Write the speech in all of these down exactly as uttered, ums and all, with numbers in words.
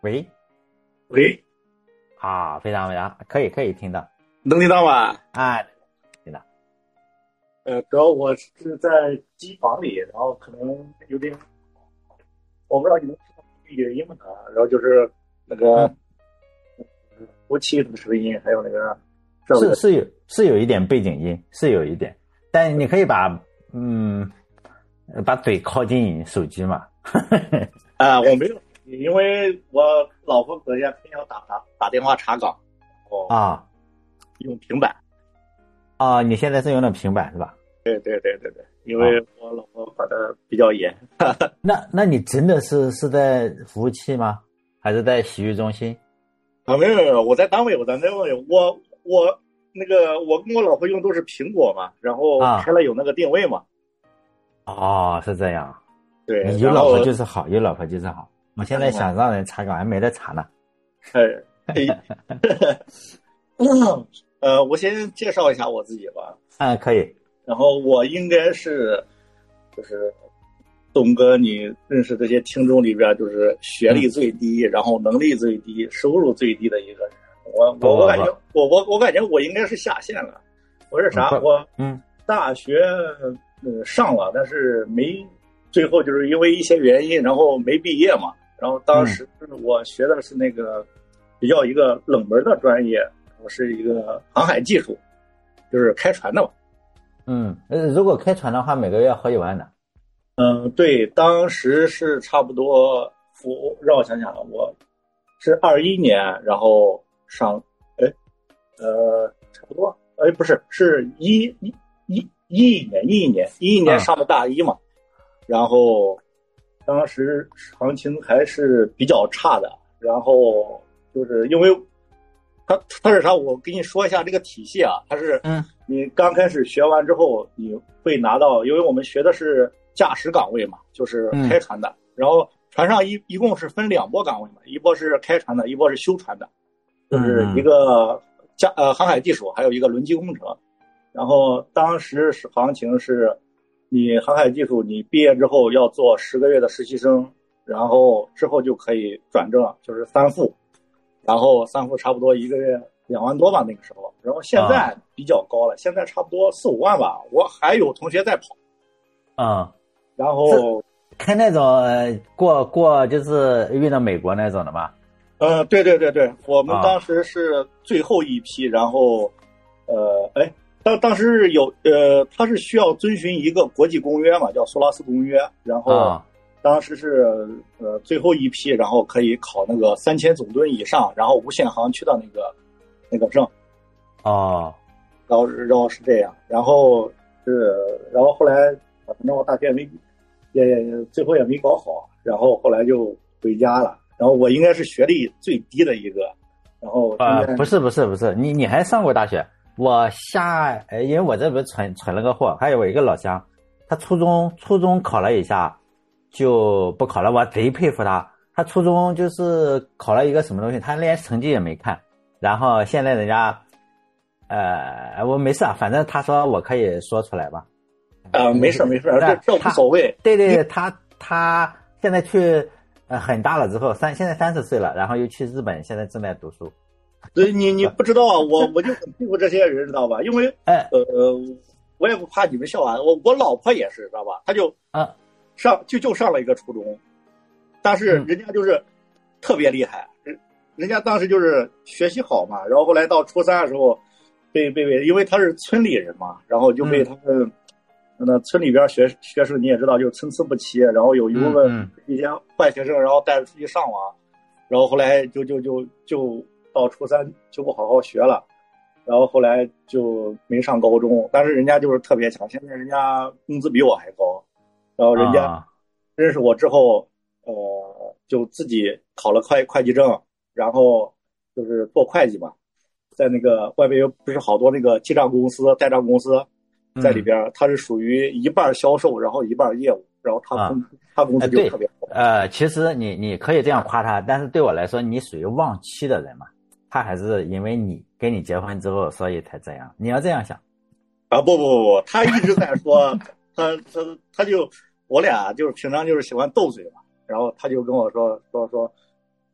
喂喂， 啊，非常非常可以可以听到能听到吗？ 啊，听到。 呃，主要我是在机房里，然后可能有点，我不知道你能听到背景音吗？然后就是那个嗯， 呼气的声音，还有那个设备的。 是是有是有一点背景音，是有一点，但你可以把嗯呃把嘴靠近手机嘛。 啊，我没有，因为我老婆昨天偏要打打打电话查岗，哦， 啊用平板。 啊，你现在是用的平板是吧？ 对对对对对，因啊， 为我老婆管的比较严。 那那你真的是是在服务器吗？还是在洗浴中心？ 啊，没有没有，我在单位，我在单位，我我那个我跟我老婆用都是苹果嘛，然后开啊， 了有那个定位嘛。 哦，是这样。 对， 你有老婆然后就是好，有老婆就是好。我现在想让人查岗，还没得查呢。 哎哎，呃，我先介绍一下我自己吧。 嗯，可以。 然后我应该是就是东哥，你认识这些听众里边，就是学历嗯， 最低，然后能力最低，收入最低的一个人。我不不我我感觉我我我感觉我应该是下线了。我是不， 啥？ 不， 我嗯大学呃上了，但是没最后就是因为一些原因，然后没毕业嘛。然后当嗯时我学的是那个比较一个冷门的专业，我是一个航海技术，就是开船的嘛。 嗯，呃，如果开船的话，每个月好几万呢。 嗯，对，当时是差不多，我让我想想啊，我是二一年，然后上，哎，呃，差不多，哎，不是，是一一一一一年，一一年，一一年嗯上的大一嘛，然后当时行情还是比较差的，然后就是因为它它是啥？我给你说一下这个体系啊，它是嗯你刚开始学完之后，你会拿到，因为我们学的是驾驶岗位嘛，就是嗯开船的，然后船上一一共是分两波岗位嘛，一波是开船的，一波是修船的，就是一嗯嗯个驾呃航海技术，还有一个轮机工程。然后当时是行情是，你航海技术你毕业之后要做十个月的实习生，然后之后就可以转正，就是三副。然后三副差不多一个月两万多吧那个时候，然后现啊在比较高了，现在差不多四五万吧。我还有同学在跑， 啊， 然是后开那种呃过过就是运到美国那种的吗？ 呃，对对对对，我们当啊时是最后一批，然后呃，哎，当当时有呃，他是需要遵循一个国际公约嘛，叫苏拉斯公约，然后啊当时是呃最后一批，然后可以考那个三千总吨以上，然后无限航区的那个那个证。 哦然后然后是这样，然后是然后后来反正我大学也没也也最后也没搞好，然后后来就回家了。然后我应该是学历最低的一个，然后今呃， 天不是不是不是，你你还上过大学？我下，呃，因为我这不是存存了个货，还有我一个老乡，他初中初中考了一下就不考了，我贼佩服他。他初中就是考了一个什么东西，他连成绩也没看，然后现在人家，呃，我没事啊，反正他说我可以说出来吧。 啊、没事没事，这这无他所谓。 对对对，他他现在去呃很大了之后，三现在三十岁了，然后又去日本，现在正在读书。 所以你你不知道啊，我我就很佩服这些人，知道吧？因为哎呃，我也不怕你们笑啊，我我老婆也是，知道吧？她就啊上就就上了一个初中，但是嗯人家就是特别厉害，人人家当时就是学习好嘛，然后后来到初三的时候被被被，因为他是村里人嘛，然后就被他们、那村里边学学生你也知道，就参差不齐，然后有一部分嗯嗯一些坏学生，然后带着出去上网，然后后来就就就就到初三就不好好学了。然后后来就没上高中，但是人家就是特别强，现在人家工资比我还高，然后人家啊认识我之后，呃，就自己考了会会计证，然后就是做会计嘛，在那个外边有不是好多那个记账公司、代账公司在里边，他是属于一半销售，然后一半业务，然后他工、 啊， 他工呃对， 资就特别高。 呃，其实你你可以这样夸他，但是对我来说，你属于忘妻的人嘛，他还是因为你跟你结婚之后，所以才这样。你要这样想。 啊，不不不不，他一直在说，他他他就我俩就是平常就是喜欢斗嘴嘛，然后他就跟我说说说，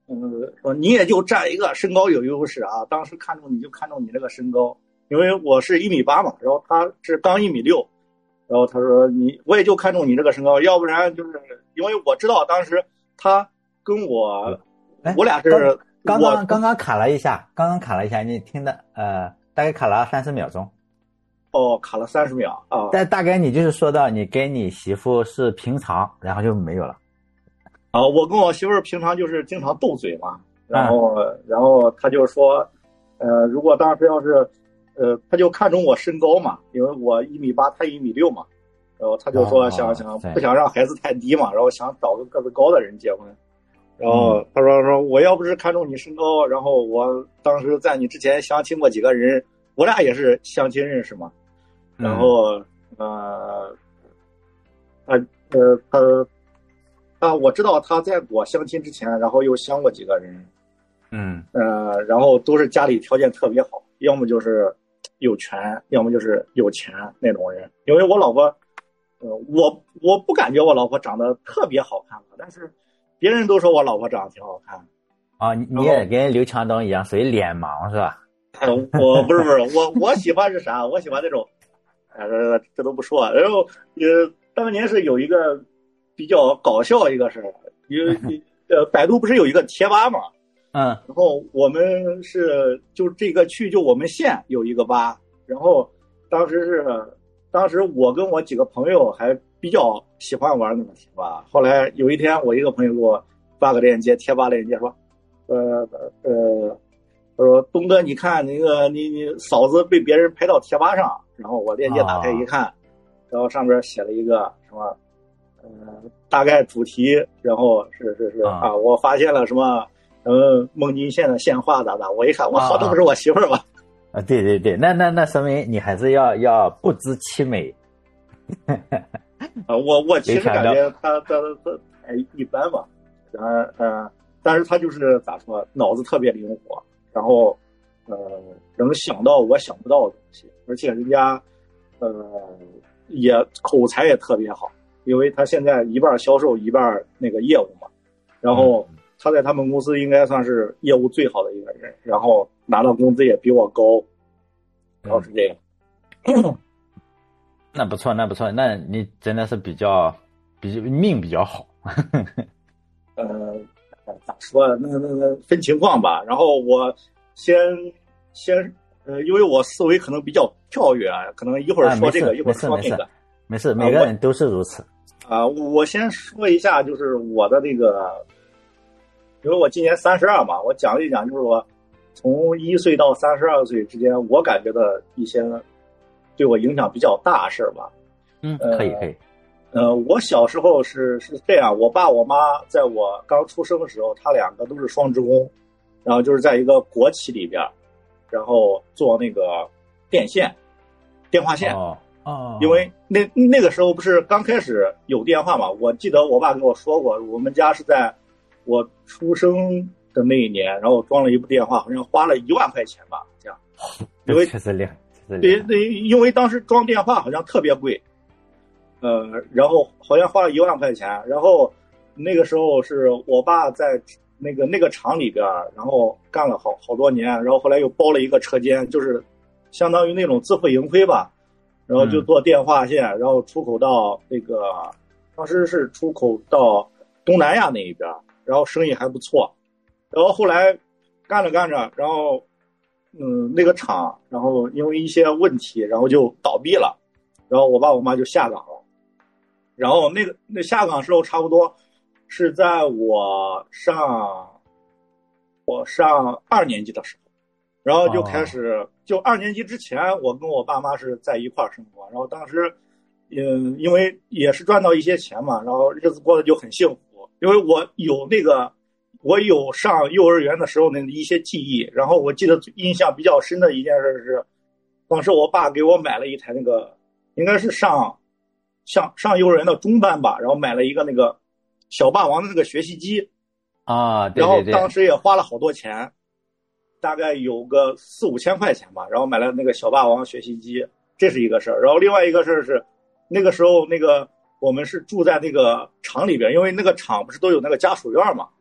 嗯，说你也就占一个身高有优势啊，当时看中你就看中你这个身高，因为我是一米八嘛，然后他是刚一米六，然后他说你我也就看中你这个身高，要不然就是因为我知道当时他跟我， 哎， 我俩是刚刚刚刚卡了一下，刚刚卡了一下，你听的呃大概卡了三十秒钟。 哦，卡了三十秒啊。 但大概你就是说到你跟你媳妇是平常，然后就没有了。 啊，我跟我媳妇儿平常就是经常斗嘴嘛，然后、嗯、然后他就说，呃，如果当时要是，呃，他就看中我身高嘛，因为我一米八，他一米六嘛，然后他就说想、哦、想不想让孩子太低嘛，然后想找个个子高的人结婚，然后他说说我要不是看中你身高，然后我当时在你之前相亲过几个人，我俩也是相亲认识嘛，然后、嗯、呃，他呃他。啊，我知道他在我相亲之前，然后又相过几个人， 嗯， 呃，然后都是家里条件特别好，要么就是有权，要么就是有钱那种人。因为我老婆，呃，我我不感觉我老婆长得特别好看吧，但是别人都说我老婆长得挺好看。 啊，你也跟刘强东一样，属于脸盲是吧？ 呃，我不是不是，我我喜欢是啥？我喜欢那种，呃，这都不说。然后呃，当年是有一个。比较搞笑一个事儿，因为呃，百度不是有一个贴吧嘛， 嗯， 然后我们是就这个区就我们县有一个吧，然后当时是当时我跟我几个朋友还比较喜欢玩那个贴吧，后来有一天我一个朋友给我发个链接，贴吧链接说，呃呃，他说东哥你看那个你你嫂子被别人拍到贴吧上，然后我链接打开一看，哦、然后上面写了一个什么。呃，大概主题，然后是是是 啊, 啊，我发现了什么，嗯，孟津县的县话咋咋，我一看，我操，这不是我媳妇儿吧？ 啊，对对对，那那那说明你还是要要不知其美。 啊，我我其实感觉他他他还一般吧，然呃，但是他就是咋说，脑子特别灵活，然后呃，能想到我想不到的东西，而且人家呃也口才也特别好。因为他现在一半销售一半那个业务嘛，然后他在他们公司应该算是业务最好的一个人，然后拿到工资也比我高，然后是这样。 嗯、那不错，那不错，那你真的是比较比命比较好。 呃，咋说？那那那分情况吧。然后我先先呃，因为我思维可能比较跳跃，可能一会儿说这个， 啊、 一会儿说那个。 没事，每个人都是如此。 啊、呃，我先说一下，就是我的那个，因为我今年三十二嘛，我讲一讲，就是我从一岁到三十二岁之间，我感觉的一些对我影响比较大的事儿吧。 嗯，可以可以。 呃，我小时候是是这样，我爸我妈在我刚出生的时候，他两个都是双职工，然后就是在一个国企里边，然后做那个电线、电话线。 哦。哦， 因为那那个时候不是刚开始有电话嘛？我记得我爸跟我说过，我们家是在我出生的那一年，然后装了一部电话，好像花了一万块钱吧，这样。因为确实厉害，确实厉害。对对，因为当时装电话好像特别贵，呃，然后好像花了一万块钱，然后那个时候是我爸在那个那个厂里边，然后干了好好多年，然后后来又包了一个车间，就是相当于那种自负盈亏吧。然后就做电话线，嗯、然后出口到那个，当时是出口到东南亚那一边，然后生意还不错。然后后来干着干着，然后嗯，那个厂，然后因为一些问题，然后就倒闭了。然后我爸我妈就下岗了。然后那个那下岗时候差不多是在我上我上二年级的时候。然后就开始，哦、就二年级之前，我跟我爸妈是在一块儿生活。然后当时，嗯，因为也是赚到一些钱嘛，然后日子过得就很幸福。因为我有那个，我有上幼儿园的时候的一些记忆。然后我记得印象比较深的一件事是，当时我爸给我买了一台那个，应该是上上上幼儿园的中班吧，然后买了一个那个小霸王的那个学习机啊，对对对， 然后当时也花了好多钱。大概有个四五千块钱吧，然后买了那个小霸王学习机，这是一个事儿。然后另外一个事儿是，那个时候那个我们是住在那个厂里边，因为那个厂不是都有那个家属院嘛，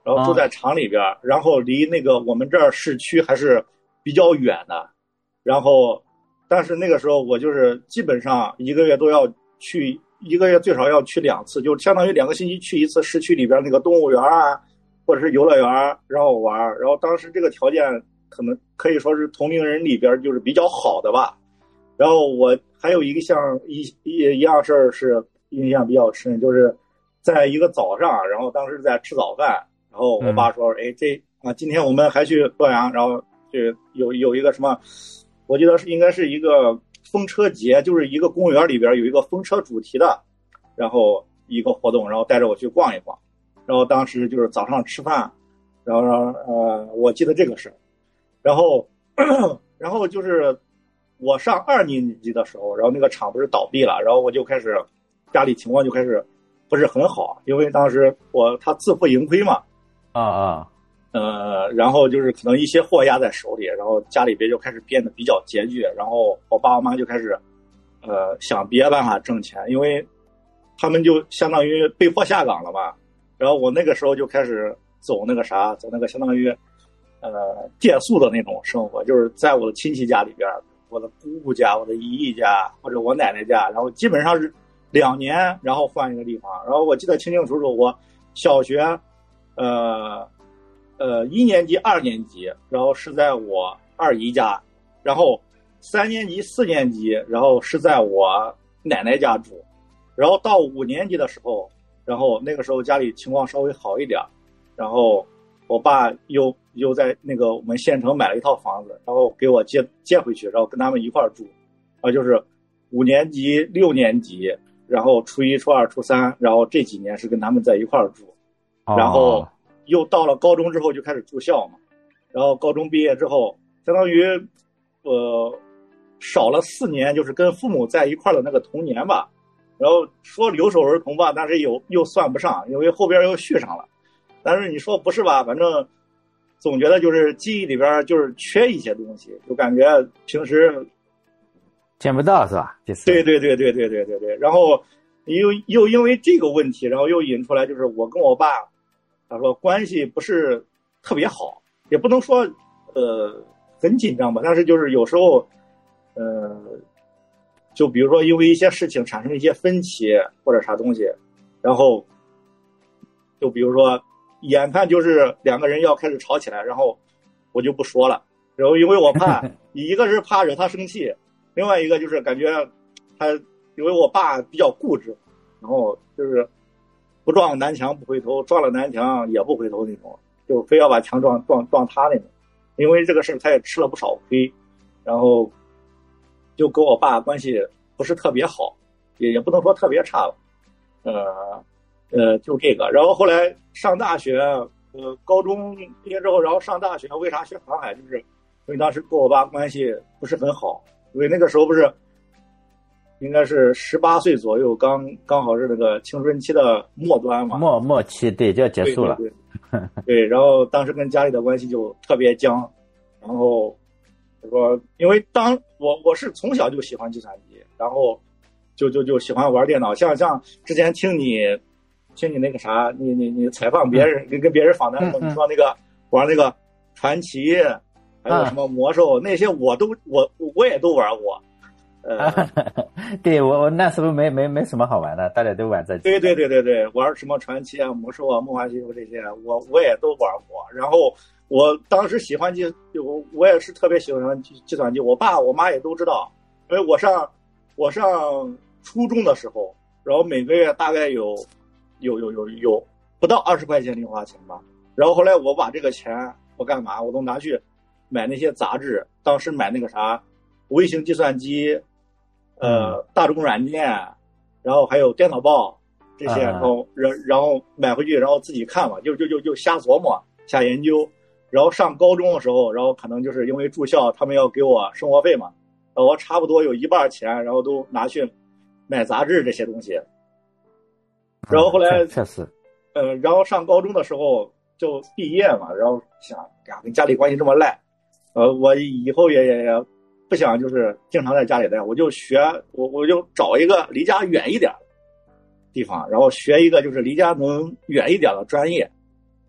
然后住在厂里边，啊、然后离那个我们这儿市区还是比较远的。然后，但是那个时候我就是基本上一个月都要去，一个月最少要去两次，就相当于两个星期去一次市区里边那个动物园啊，或者是游乐园，然后玩。然后当时这个条件可能可以说是同龄人里边就是比较好的吧。然后我还有一个项一一一样事儿是印象比较深，就是在一个早上，然后当时在吃早饭，然后我爸说：“哎，这啊，今天我们还去洛阳，然后就有有一个什么，我记得是应该是一个风车节，就是一个公园里边有一个风车主题的，然后一个活动，然后带着我去逛一逛。然后当时就是早上吃饭，然后呃，我记得这个事，然后然后就是。”我上二年级的时候，然后那个厂不是倒闭了，然后我就开始家里情况就开始不是很好，因为当时我他自负盈亏嘛， 啊啊， 呃，然后就是可能一些货压在手里，然后家里边就开始变得比较拮据，然后我爸我妈就开始呃想别的办法挣钱，因为他们就相当于被迫下岗了嘛，然后我那个时候就开始走那个啥，走那个相当于呃借宿的那种生活，就是在我的亲戚家里边。我的姑姑家、我的姨姨家或者我奶奶家，然后基本上是两年，然后换一个地方。然后我记得清清楚楚，我小学，呃，呃一年级、二年级，然后是在我二姨家，然后三年级、四年级，然后是在我奶奶家住，然后到五年级的时候，然后那个时候家里情况稍微好一点，然后我爸又又在那个我们县城买了一套房子，然后给我接接回去，然后跟他们一块儿住，啊，就是五年级、六年级，然后初一、初二、初三，然后这几年是跟他们在一块儿住，然后又到了高中之后就开始住校嘛，然后高中毕业之后，相当于呃少了四年，就是跟父母在一块儿的那个童年吧，然后说留守儿童吧，但是有又算不上，因为后边又续上了。但是你说不是吧？反正总觉得就是记忆里边就是缺一些东西，就感觉平时见不到是吧？就是对对对对对对对对。然后又又因为这个问题，然后又引出来就是我跟我爸，他说关系不是特别好，也不能说呃很紧张吧，但是就是有时候呃，就比如说因为一些事情产生一些分歧或者啥东西，然后就比如说。眼看就是两个人要开始吵起来，然后我就不说了，然后因为我怕，一个是怕惹他生气，另外一个就是感觉他，因为我爸比较固执，然后就是不撞南墙不回头，撞了南墙也不回头那种，就非要把墙撞撞撞他那种。因为这个事他也吃了不少亏，然后就跟我爸关系不是特别好，也也不能说特别差吧，呃。呃，就这个，然后后来上大学，呃，高中毕业之后，然后上大学，为啥学航海？就是因为当时跟我爸关系不是很好，因为那个时候不是，应该是十八岁左右，刚刚好是那个青春期的末端嘛， 末末期，对，就要结束了。 对对对，对，然后当时跟家里的关系就特别僵，然后说，因为当我我是从小就喜欢计算机，然后就就就喜欢玩电脑，像像之前听你。听你那个啥，你你你采访别人，跟、嗯、跟别人访谈的时候，你说那个玩那个传奇，还有什么魔兽、嗯、那些，我都我我也都玩过。呃， 对我我那时候没没没什么好玩的，大家都玩这。 对对对对对，玩什么传奇啊、魔兽啊、梦幻西游这些，我我也都玩过。然后我当时喜欢计，我我也是特别喜欢计计算机。我爸我妈也都知道，因为我上我上初中的时候，然后每个月大概有。有有有有不到二十块钱零花钱吧，然后后来我把这个钱我干嘛？我都拿去买那些杂志，当时买那个啥微型计算机，呃，大众软件，然后还有电脑报这些，然后然然后买回去，然后自己看嘛，就就就就瞎琢磨、瞎研究。然后上高中的时候，然后可能就是因为住校，他们要给我生活费嘛，我差不多有一半钱，然后都拿去买杂志这些东西。然后后来确实， 呃，然后上高中的时候就毕业嘛，然后想呀，跟家里关系这么赖，呃，我以后也也也不想就是经常在家里待，我就学我我就找一个离家远一点的地方，然后学一个就是离家能远一点的专业，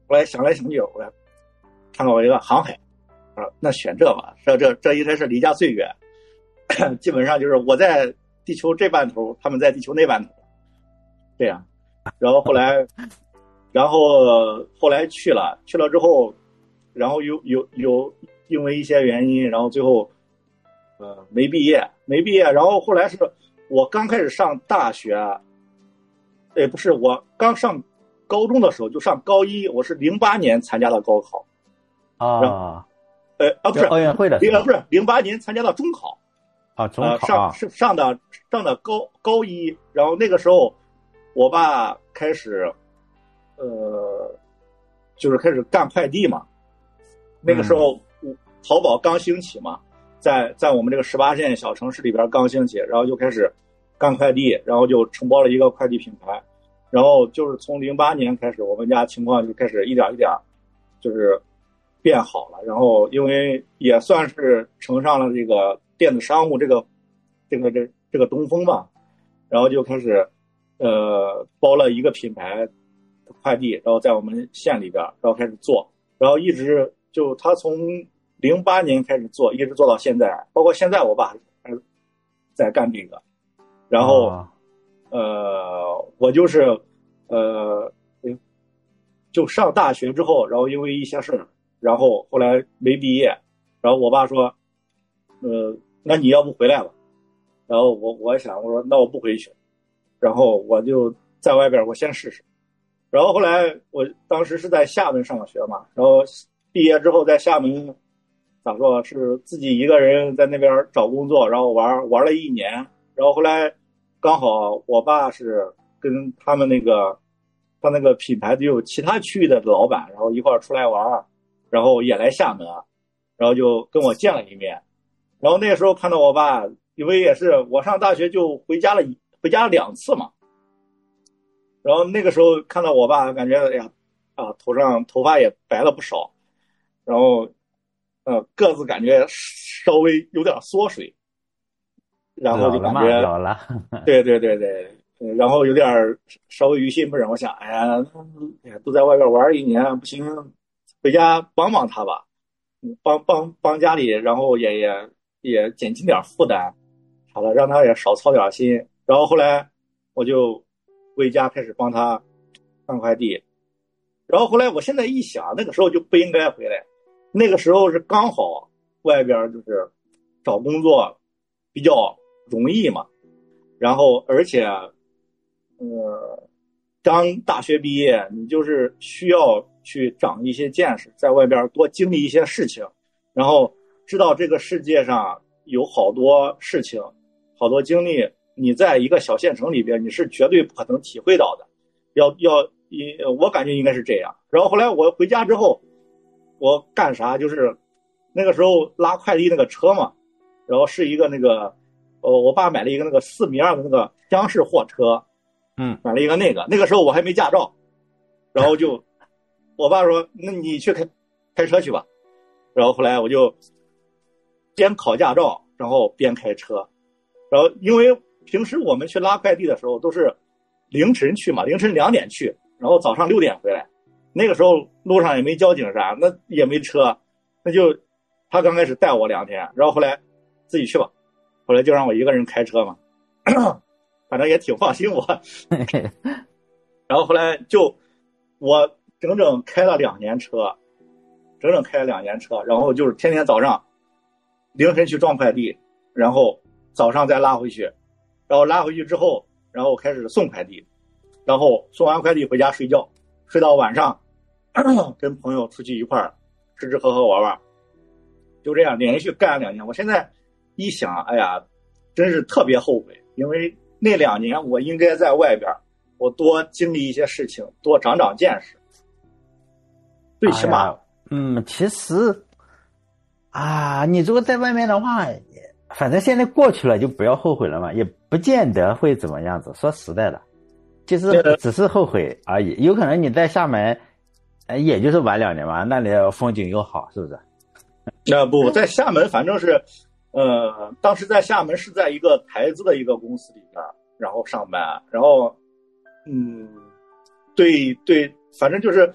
后来想来想去，我看到我一个航海，啊，那选这吧，这这这应该是离家最远，基本上就是我在地球这半头，他们在地球那半头，这样。然后后来，然后后来去了，去了之后，然后有有有因为一些原因，然后最后呃没毕业，没毕业。然后后来是我刚开始上大学，也不是我刚上高中的时候就上高一，我是零八年参加的高考。 啊， 呃啊不是奥运会的时候， 不是零八年参加的中考。 啊，中考、 呃、上是上的上的高高一，然后那个时候我爸开始呃就是开始干快递嘛，那个时候、嗯、淘宝刚兴起嘛，在在我们这个十八线小城市里边刚兴起，然后就开始干快递，然后就承包了一个快递品牌，然后就是从零八年开始，我们家情况就开始一点一点就是变好了，然后因为也算是乘上了这个电子商务这个这个这这个东风吧，然后就开始呃包了一个品牌的快递，然后在我们县里边，然后开始做，然后一直就他从零八年开始做，一直做到现在，包括现在我爸还在干这个，然后、哦、呃我就是呃就上大学之后，然后因为一些事儿，然后后来没毕业，然后我爸说呃那你要不回来吧，然后我我想我说那我不回去，然后我就在外边我先试试，然后后来我当时是在厦门上学嘛，然后毕业之后在厦门咋说是自己一个人在那边找工作，然后玩玩了一年，然后后来刚好我爸是跟他们那个他那个品牌就有其他区域的老板，然后一块出来玩，然后也来厦门，然后就跟我见了一面，然后那个时候看到我爸，因为也是我上大学就回家了回家了两次嘛，然后那个时候看到我爸，感觉哎呀啊头上头发也白了不少，然后呃个子感觉稍微有点缩水，然后就感觉老了， 对对对对，然后有点稍微于心不忍，我想哎呀哎呀都在外边玩一年不行，回家帮帮他吧，帮帮帮家里，然后也也也减轻点负担，好了，让他也少操点心。然后后来我就回家开始帮他放快递，然后后来我现在一想，那个时候就不应该回来，那个时候是刚好外边就是找工作比较容易嘛，然后而且呃刚大学毕业，你就是需要去长一些见识，在外边多经历一些事情，然后知道这个世界上有好多事情好多经历，你在一个小县城里边你是绝对不可能体会到的，要要我感觉应该是这样。然后后来我回家之后我干啥，就是那个时候拉快递那个车嘛，然后是一个那个呃我爸买了一个那个四米二的那个厢式货车， 嗯， 买了一个那个，那个时候我还没驾照，然后就我爸说那你去开开车去吧，然后后来我就边考驾照然后边开车，然后因为平时我们去拉快递的时候都是凌晨去嘛，凌晨两点去，然后早上六点回来，那个时候路上也没交警啥，那也没车，那就他刚开始带我两天，然后后来自己去吧，后来就让我一个人开车嘛，反正也挺放心我然后后来就我整整开了两年车，整整开了两年车，然后就是天天早上凌晨去装快递，然后早上再拉回去，然后拉回去之后然后开始送快递，然后送完快递回家睡觉，睡到晚上跟朋友出去一块儿吃吃喝喝玩玩，就这样连续干了两年。我现在一想哎呀真是特别后悔，因为那两年我应该在外边我多经历一些事情，多长长见识，最起码、哎、 嗯其实啊你如果在外面的话反正现在过去了就不要后悔了嘛，也不见得会怎么样子，说实在的就是只是后悔而已，有可能你在厦门也就是玩两年嘛，那里风景又好，是不是？ 呃不，在厦门反正是呃当时在厦门是在一个台资的一个公司里边然后上班，然后嗯对对反正就是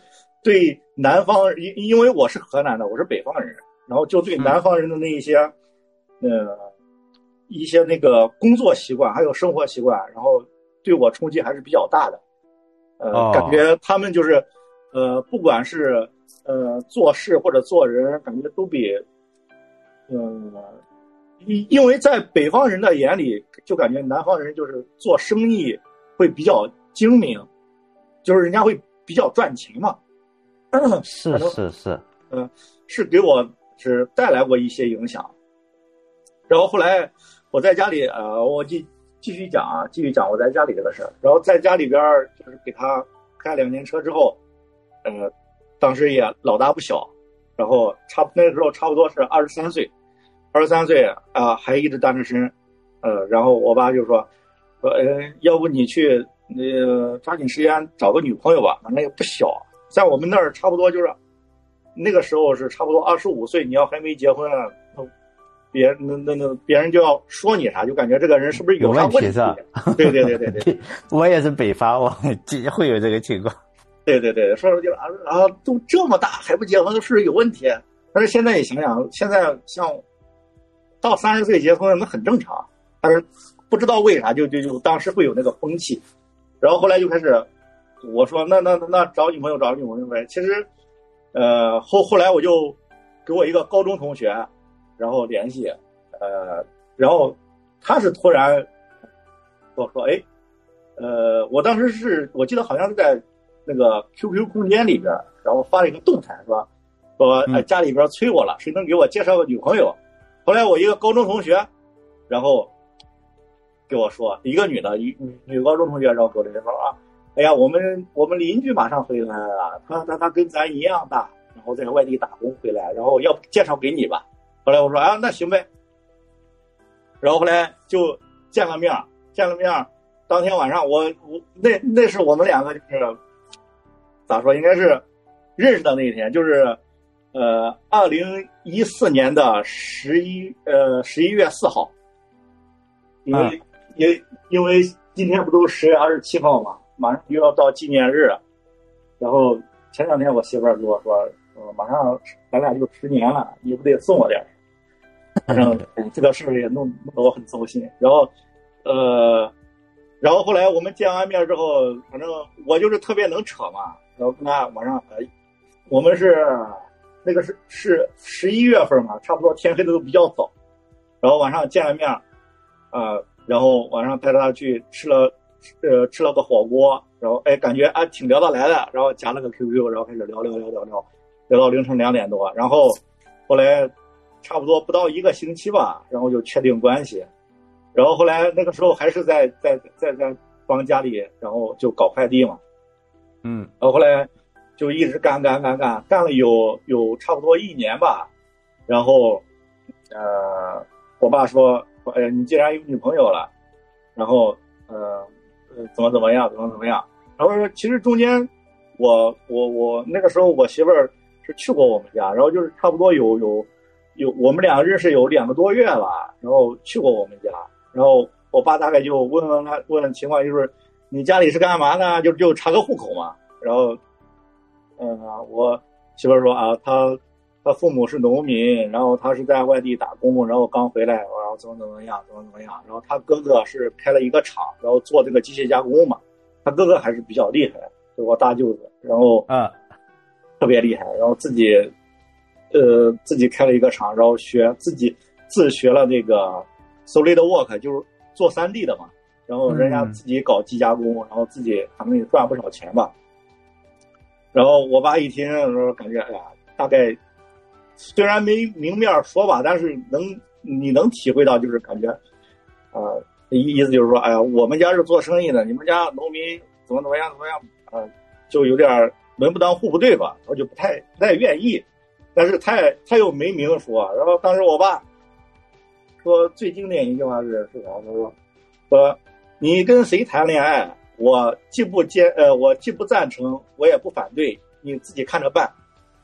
对南方，因因为我是河南的，我是北方人，然后就对南方人的那一些，嗯、呃，一些那个工作习惯还有生活习惯，然后对我冲击还是比较大的。呃， 哦、 感觉他们就是，呃，不管是呃做事或者做人，感觉都比，嗯、呃，因因为在北方人的眼里，就感觉南方人就是做生意会比较精明，就是人家会比较赚钱嘛。 是是是， 嗯、呃，是给我是带来过一些影响。然后后来我在家里，呃，我继继续讲啊，继续讲我在家里这个事儿。然后在家里边就是给他开两年车之后，呃，当时也老大不小，然后差那时候差不多是二十三岁，二十三岁啊、呃，还一直单着身，呃，然后我爸就说说，呃，要不你去呃抓紧时间找个女朋友吧，反正也不小。在我们那儿差不多就是那个时候是差不多二十五岁，你要还没结婚，别人那那那别人就要说你啥，就感觉这个人是不是有啥问题？ 是吧？ 对对对对对， 我也是北方，我会有这个情况。 对对对，说说就啊啊，都这么大还不结婚，是不是有问题？但是现在也想想，现在像到三十岁结婚那很正常，但是不知道为啥就就就当时会有那个风气，然后后来就开始。我说那那那找女朋友找女朋友呗。其实，呃后后来我就给我一个高中同学，然后联系，呃，然后他是突然跟我说，哎，呃，我当时是我记得好像是在那个 Q Q 空间里边，然后发了一个动态，是吧？说哎家里边催我了，谁能给我介绍个女朋友？后来我一个高中同学，然后给我说，一个女的，女女高中同学，然后给我说啊。哎呀，我们我们邻居马上回来了，他他他跟咱一样大，然后在外地打工回来，然后要介绍给你吧。后来我说啊，那行呗。然后后来就见了面，见了面，当天晚上我我那那是我们两个就是咋说，应该是认识的那一天，就是呃二零一四年的十一呃十一月四号，因为因为因为今天不都十月二十七号嘛。马上就要到纪念日了，然后前两天我媳妇儿跟我说，呃，马上咱俩就十年了，你不得送我点儿？反正这个事儿也弄弄得我很糟心。然后，呃，然后后来我们见完面之后，反正我就是特别能扯嘛，然后跟他晚上，呃，我们是那个是是十一月份嘛，差不多天黑的都比较早，然后晚上见了面，啊、呃，然后晚上带他去吃了。呃，吃了个火锅，然后哎，感觉啊挺聊得来的，然后加了个 Q Q， 然后开始聊聊聊聊聊，聊到凌晨两点多，然后后来差不多不到一个星期吧，然后就确定关系，然后后来那个时候还是在在在在帮家里，然后就搞快递嘛， 嗯， 然后后来就一直干干干干干了有有差不多一年吧，然后呃，我爸说，哎，你既然有女朋友了，然后呃。呃，怎么怎么样，怎么怎么样？然后说，其实中间我，我我我那个时候我媳妇儿是去过我们家，然后就是差不多有有有我们俩认识有两个多月吧，然后去过我们家，然后我爸大概就问问他问问情况，就是你家里是干嘛呢？就就查个户口嘛。然后，嗯、呃，我媳妇儿说啊，他他父母是农民，然后他是在外地打工，然后刚回来，然后怎么怎么样，怎么怎么样。然后他哥哥是开了一个厂，然后做这个机械加工嘛。他哥哥还是比较厉害，就我大舅子，然后啊， 特别厉害，然后自己呃自己开了一个厂，然后学自己自学了那个 SolidWorks， 就是做 三 D 的嘛。然后人家自己搞机加工，然后自己反正也赚不少钱吧。然后我爸一听，说感觉哎呀，大概。虽然没明面说吧，但是能你能体会到，就是感觉，呃，意思就是说，哎呀，我们家是做生意的，你们家农民怎么怎么样怎么样，呃，就有点门不当户不对吧，我就不太不太愿意，但是他他又没明说。然后当时我爸说最经典一句话是是啥？他说说你跟谁谈恋爱，我既不坚呃我既不赞成，我也不反对，你自己看着办。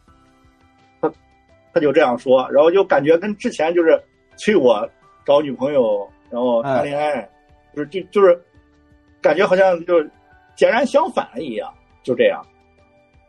他就这样说，然后就感觉跟之前就是催我找女朋友，然后谈恋爱，哎、就是就就是感觉好像就是截然相反了一样，就这样。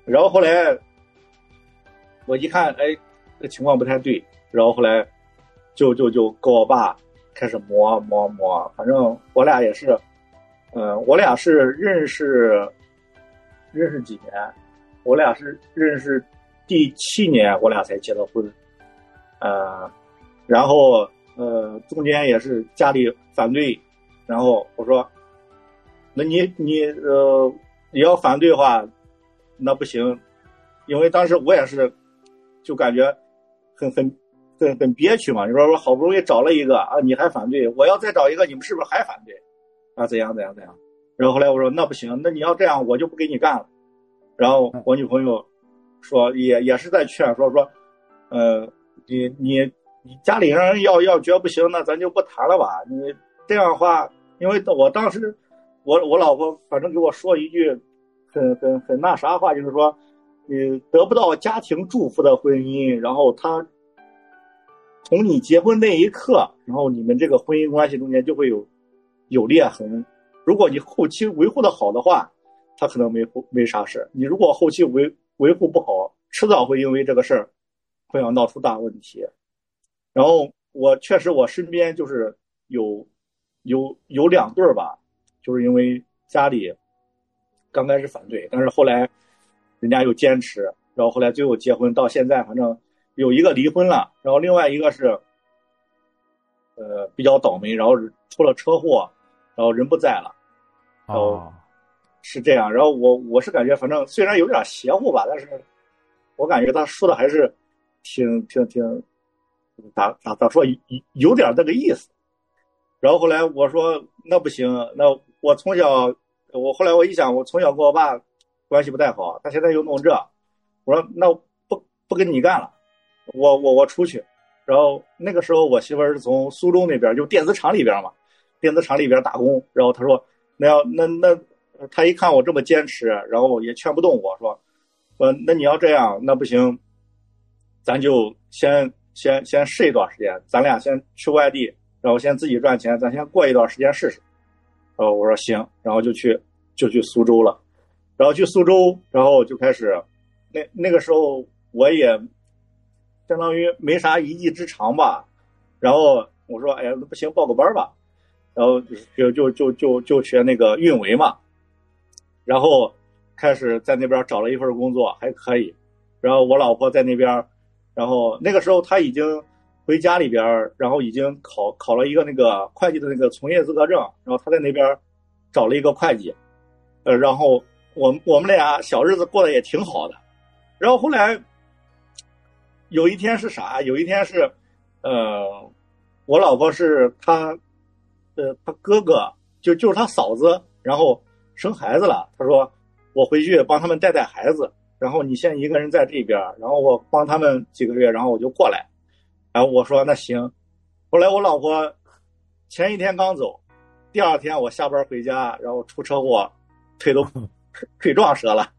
然后后来我一看，哎，这情况不太对，然后后来就就就跟我爸开始磨磨磨，反正我俩也是，呃，我俩是认识认识几年，我俩是认识第七年，我俩才结的婚，呃，然后呃中间也是家里反对，然后我说，那你你呃你要反对的话，那不行，因为当时我也是就感觉很很很很憋屈嘛，你说我好不容易找了一个啊，你还反对，我要再找一个，你们是不是还反对啊？怎样怎样怎样？然后后来我说那不行，那你要这样，我就不给你干了。然后我女朋友说也也是在劝说说，呃，你你你家里人要要觉得不行，那咱就不谈了吧。你这样的话，因为我当时我我老婆反正给我说一句很很很那啥话，就是说你得不到家庭祝福的婚姻，然后他从你结婚那一刻，然后你们这个婚姻关系中间就会有有裂痕。如果你后期维护的好的话，他可能没没啥事。你如果后期维维护不好，迟早会因为这个事儿会要闹出大问题。然后我确实我身边就是有有有两对儿吧，就是因为家里刚开始反对，但是后来人家又坚持，然后后来最后结婚到现在，反正有一个离婚了，然后另外一个是呃比较倒霉，然后出了车祸，然后人不在了。 哦， 是这样，然后我我是感觉，反正虽然有点邪乎吧，但是我感觉他说的还是挺挺挺咋咋咋说，有点那个意思。然后后来我说那不行，那我从小我后来我一想，我从小跟我爸关系不太好，他现在又弄这，我说那不不跟你干了，我我我出去。然后那个时候我媳妇儿是从苏州那边，就电子厂里边嘛，电子厂里边打工。然后他说那要那那。他一看我这么坚持，然后也劝不动我说，呃，那你要这样，那不行，咱就先先先试一段时间，咱俩先去外地，然后先自己赚钱，咱先过一段时间试试。然后我说行，然后就去就去苏州了，然后去苏州，然后就开始，那那个时候我也相当于没啥一技之长吧，然后我说哎呀不行，报个班吧，然后就就就就就学那个运维嘛。然后开始在那边找了一份工作，还可以。然后我老婆在那边，然后那个时候她已经回家里边，然后已经考考了一个那个会计的那个从业资格证，然后她在那边找了一个会计，呃，然后我我们俩小日子过得也挺好的。然后后来有一天是啥？有一天是，呃，我老婆是她，呃，她哥哥就就是她嫂子，然后生孩子了，他说我回去帮他们带带孩子，然后你先一个人在这边，然后我帮他们几个月，然后我就过来。然后我说那行。后来我老婆前一天刚走，第二天我下班回家，然后出车祸，腿都腿撞折了。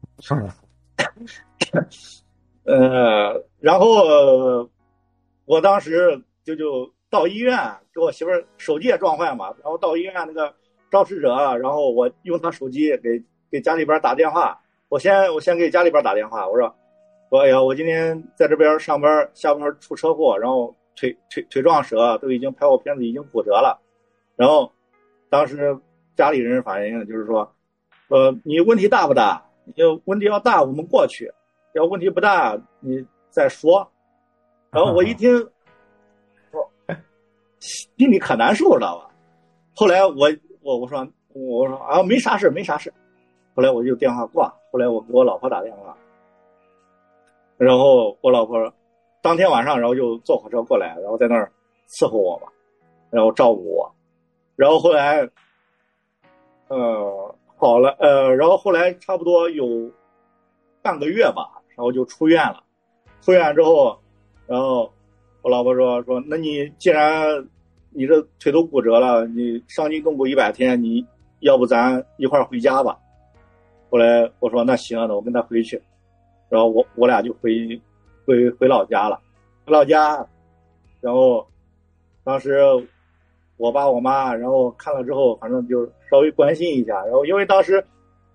呃，然后我当时就就到医院，给我媳妇儿手机也撞坏嘛，然后到医院那个肇事者，然后我用他手机给给家里边打电话。我先我先给家里边打电话，我说说哎呀，我今天在这边上班，下班出车祸，然后腿腿腿撞折，都已经拍过片子，已经骨折了。然后当时家里人反映就是说，呃，你问题大不大？你问题要大，我们过去；要问题不大，你再说。然后我一听，说心里可难受了，知道吧？后来我我我说我说啊没啥事没啥事，后来我就电话挂，后来我给我老婆打电话，然后我老婆当天晚上然后就坐火车过来，然后在那儿伺候我嘛，然后照顾我，然后后来呃好了呃然后后来差不多有半个月吧，然后就出院了。出院之后，然后我老婆说说那你既然你这腿都骨折了，你伤筋动骨一百天，你要不咱一块儿回家吧。后来我说那行，那我跟他回去，然后我我俩就回回回老家了。回老家，然后当时我爸我妈然后看了之后，反正就稍微关心一下，然后因为当时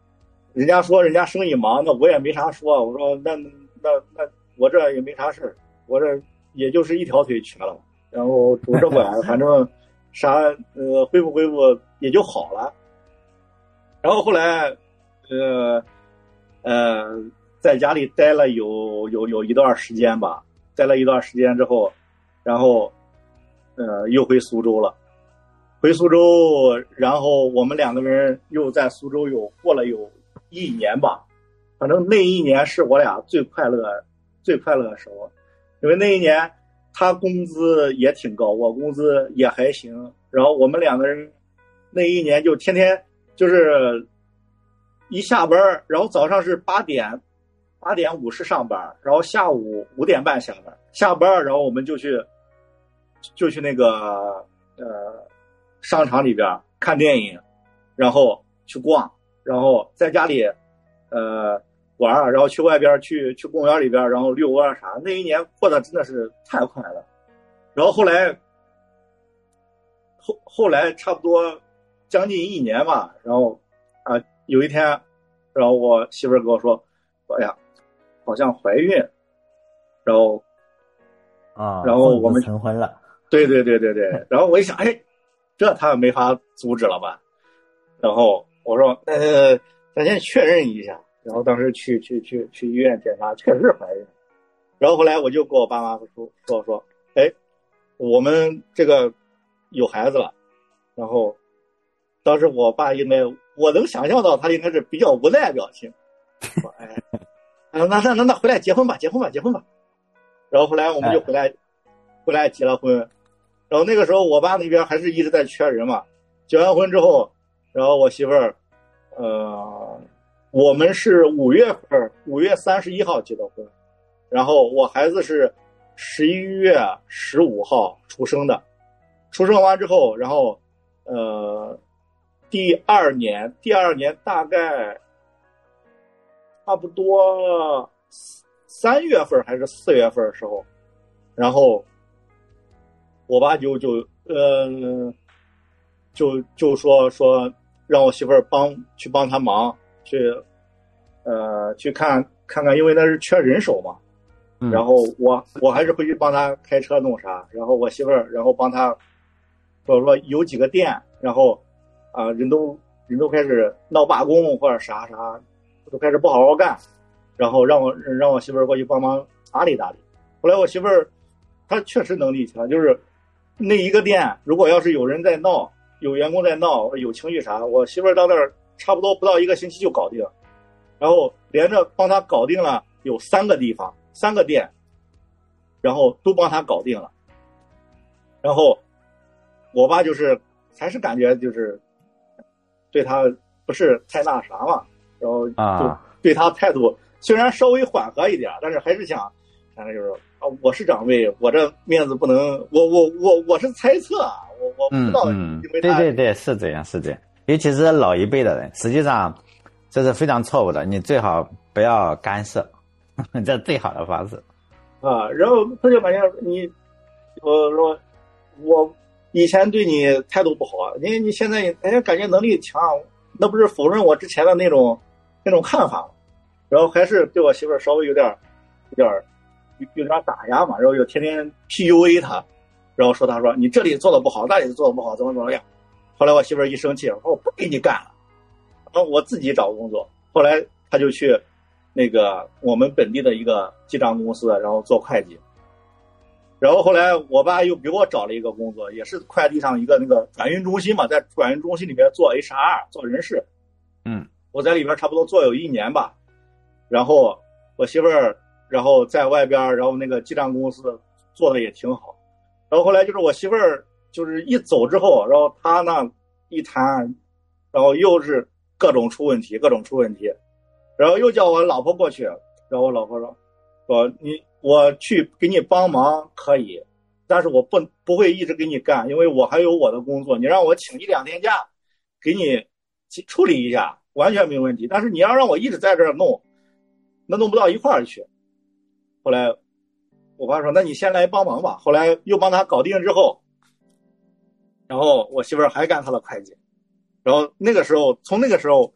人家说人家生意忙，那我也没啥说。我说那那那我这也没啥事，我这也就是一条腿瘸了，然后拄着拐，反正啥呃恢复恢复也就好了。然后后来呃呃在家里待了有有有一段时间吧，待了一段时间之后，然后呃又回苏州了。回苏州，然后我们两个人又在苏州有过了有一年吧，反正那一年是我俩最快乐、最快乐的时候，因为那一年他工资也挺高，我工资也还行，然后我们两个人那一年就天天就是一下班，然后早上是八点八点五十上班，然后下午五点半下班，下班然后我们就去就去那个呃。商场里边看电影，然后去逛，然后在家里呃玩，然后去外边去去公园里边，然后遛弯啥。那一年过得真的是太快了。然后后来后后来差不多将近一年吧，然后啊、呃、有一天，然后我媳妇儿跟我说，哎呀，好像怀孕，然后啊， 然后我们成婚了。 对对对对对，然后我一想，哎。这他没法阻止了吧？然后我说，呃，咱先确认一下。然后当时去去去去医院检查，确实是怀孕。然后后来我就跟我爸妈说说说，哎，我们这个有孩子了。然后当时我爸应该，我能想象到他应该是比较无奈的表情。说，哎，那那那那回来结婚吧，结婚吧，结婚吧。然后后来我们就回来，哎、回来结了婚。然后那个时候我爸那边还是一直在缺人嘛，结完婚之后，然后我媳妇儿，呃，我们是五月份，五月三十一号结的婚，然后我孩子是十一月十五号出生的，出生完之后，然后呃，第二年，第二年大概差不多三月份还是四月份的时候，然后。我爸就就呃就就说说让我媳妇儿帮去帮他忙去呃去看看看，因为那是缺人手嘛。嗯、然后我我还是回去帮他开车弄啥，然后我媳妇儿然后帮他说说有几个店，然后啊、呃、人都人都开始闹罢工或者啥啥，都开始不好好干，然后让我让我媳妇儿过去帮忙打理打理。后来我媳妇儿她确实能力强，就是。那一个店，如果要是有人在闹，有员工在闹，有情绪啥，我媳妇儿到那儿差不多不到一个星期就搞定，然后连着帮他搞定了有三个地方，三个店，然后都帮他搞定了。然后我爸就是还是感觉就是对他不是太那啥嘛，然后就对他态度虽然稍微缓和一点，但是还是想，反正就是。啊，我是长辈，我这面子不能，我我我我是猜测啊，我我不知道， 嗯嗯，对对对，是这样是这样，尤其是老一辈的人，实际上这是非常错误的，你最好不要干涉，这是最好的方式。 啊，然后他就感觉你，我说我以前对你态度不好，你你现在哎感觉能力强，那不是否认我之前的那种那种看法吗？然后还是对我媳妇儿稍微有点有点。有点打压嘛，然后又天天 P U A 他，然后说他说你这里做的不好，那里做的不好，怎么怎么样。后来我媳妇儿一生气，我说我不给你干了，然后我自己找工作。后来他就去那个我们本地的一个记账公司，然后做会计。然后后来我爸又给我找了一个工作，也是快递上一个那个转运中心嘛，在转运中心里边做 H R 做人事。 嗯， 我在里边差不多做有一年吧。然后我媳妇儿。然后在外边，然后那个记账公司做的也挺好。然后后来就是我媳妇儿就是一走之后，然后她呢一谈，然后又是各种出问题，各种出问题，然后又叫我老婆过去，然后我老婆说说你我去给你帮忙可以，但是我不不会一直给你干，因为我还有我的工作，你让我请一两天假给你处理一下完全没问题，但是你要让我一直在这儿弄，那弄不到一块儿去。后来我爸说那你先来帮忙吧，后来又帮他搞定之后，然后我媳妇儿还干他的会计，然后那个时候从那个时候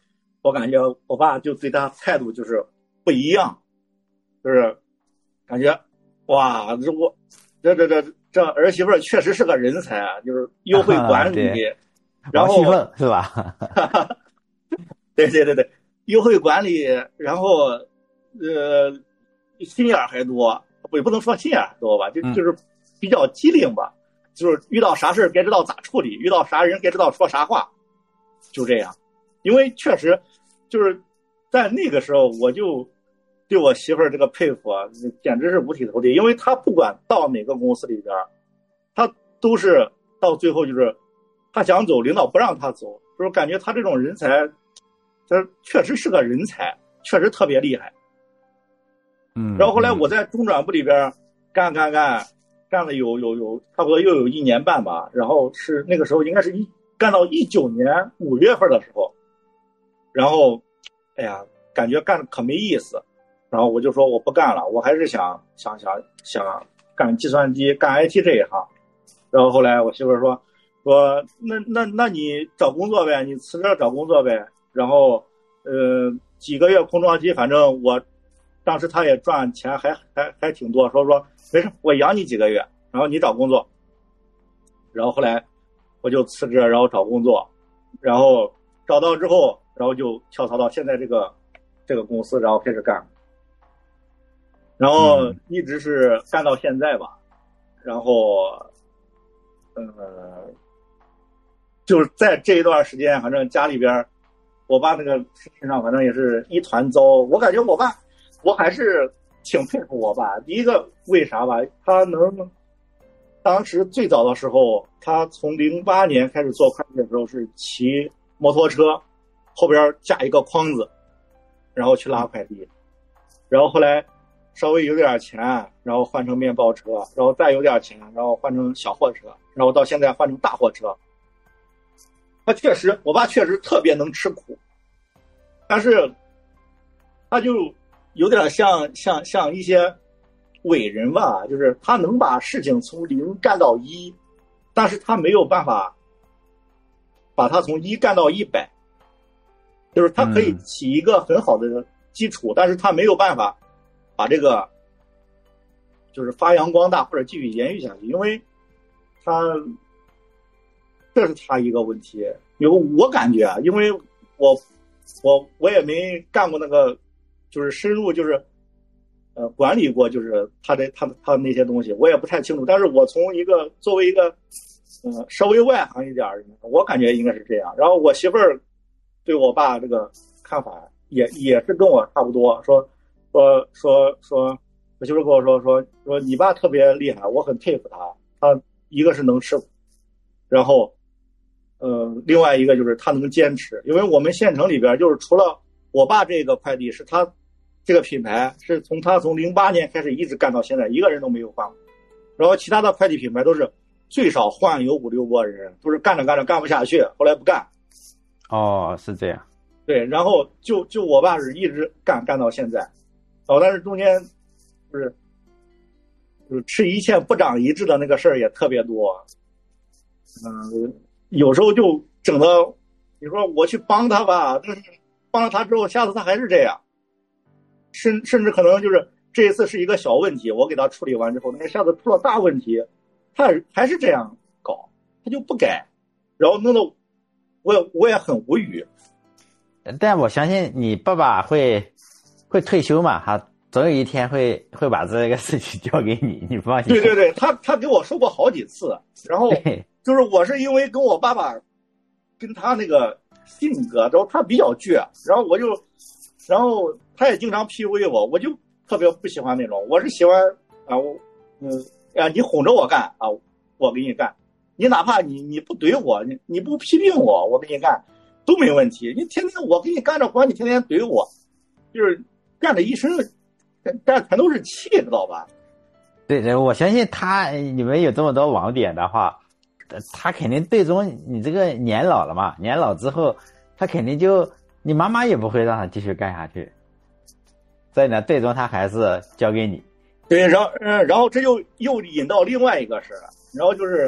我感觉我爸就对他态度就是不一样，就是感觉哇，这我这这这这儿媳妇儿确实是个人才啊，就是又会管理，啊、然后是吧？ 对对对对，又会管理，然后呃心眼还多，也不能说心眼还多吧，就就是比较机灵吧，嗯、就是遇到啥事该知道咋处理，遇到啥人该知道说啥话，就这样。因为确实就是在那个时候，我就对我媳妇儿这个佩服啊，简直是五体投地。因为她不管到哪个公司里边，她都是到最后就是她想走，领导不让她走，就是感觉她这种人才。这确实是个人才，确实特别厉害。 嗯， 然后后来我在中转部里边干干干，干了有有有差不多又有一年半吧。然后是那个时候应该是一干到一九年五月份的时候，然后，哎呀，感觉干可没意思。然后我就说我不干了，我还是想想想想干计算机、干 I T 这一行。然后后来我媳妇说说那那那你找工作呗，你辞职找工作呗。然后，呃，几个月空窗期，反正我，当时他也赚钱还还还挺多，说说没事，我养你几个月，然后你找工作。然后后来我就辞职，然后找工作，然后找到之后，然后就跳槽到现在这个这个公司，然后开始干，然后一直是干到现在吧。然后，呃，就是在这一段时间，反正家里边。我爸那个身上反正也是一团糟，我感觉我爸，我还是挺佩服我爸。第一个为啥吧？他能，当时最早的时候，他从零八年开始做快递的时候是骑摩托车，后边架一个筐子，然后去拉快递，然后后来稍微有点钱，然后换成面包车，然后再有点钱，然后换成小货车，然后到现在换成大货车。他确实，我爸确实特别能吃苦，但是他就有点像像像一些伟人吧，就是他能把事情从零干到一，但是他没有办法把它从一干到一百，就是他可以起一个很好的基础，嗯、但是他没有办法把这个就是发扬光大或者继续延续下去，因为他。这是他一个问题，有我感觉啊，因为我我我也没干过那个，就是深入就是呃管理过，就是他的他他那些东西，我也不太清楚。但是我从一个作为一个呃稍微外行一点儿，我感觉应该是这样。然后我媳妇儿对我爸这个看法也也是跟我差不多，说说说说，我媳妇儿跟我说说说你爸特别厉害，我很佩服他，他一个是能吃苦，然后。呃，另外一个就是他能坚持，因为我们县城里边就是除了我爸这个快递是他这个品牌是从他从零八年开始一直干到现在，一个人都没有换过。然后其他的快递品牌都是最少换有五六波人，都是干着干着干不下去，后来不干。 哦，是这样。 对，然后就就我爸是一直干干到现在，哦，但是中间就是就是吃一堑不长一智的那个事儿也特别多，嗯。有时候就整到，你说我去帮他吧，但是帮了他之后，下次他还是这样，甚甚至可能就是这一次是一个小问题，我给他处理完之后，那下次出了大问题，他还是这样搞，他就不改，然后弄得我也我也很无语。 但我相信你爸爸会会退休嘛，他总有一天会会把这个事情交给你，你放心。 对对对，他他给我说过好几次，然后。就是我是因为跟我爸爸，跟他那个性格，然后他比较倔，然后我就，然后他也经常 P U A 我，我就特别不喜欢那种。我是喜欢啊，我嗯啊，你哄着我干啊，我给你干。你哪怕你你不怼我，你你不批评我，我给你干都没问题。你天天我给你干着活，你天天怼我，就是干着一身，干全都是气，知道吧？ 对对，我相信他，你们有这么多网点的话。他肯定最终你这个年老了嘛，年老之后他肯定就你妈妈也不会让他继续干下去，所以呢最终他还是交给你。 对，然后嗯，然后这就又引到另外一个事了，然后就是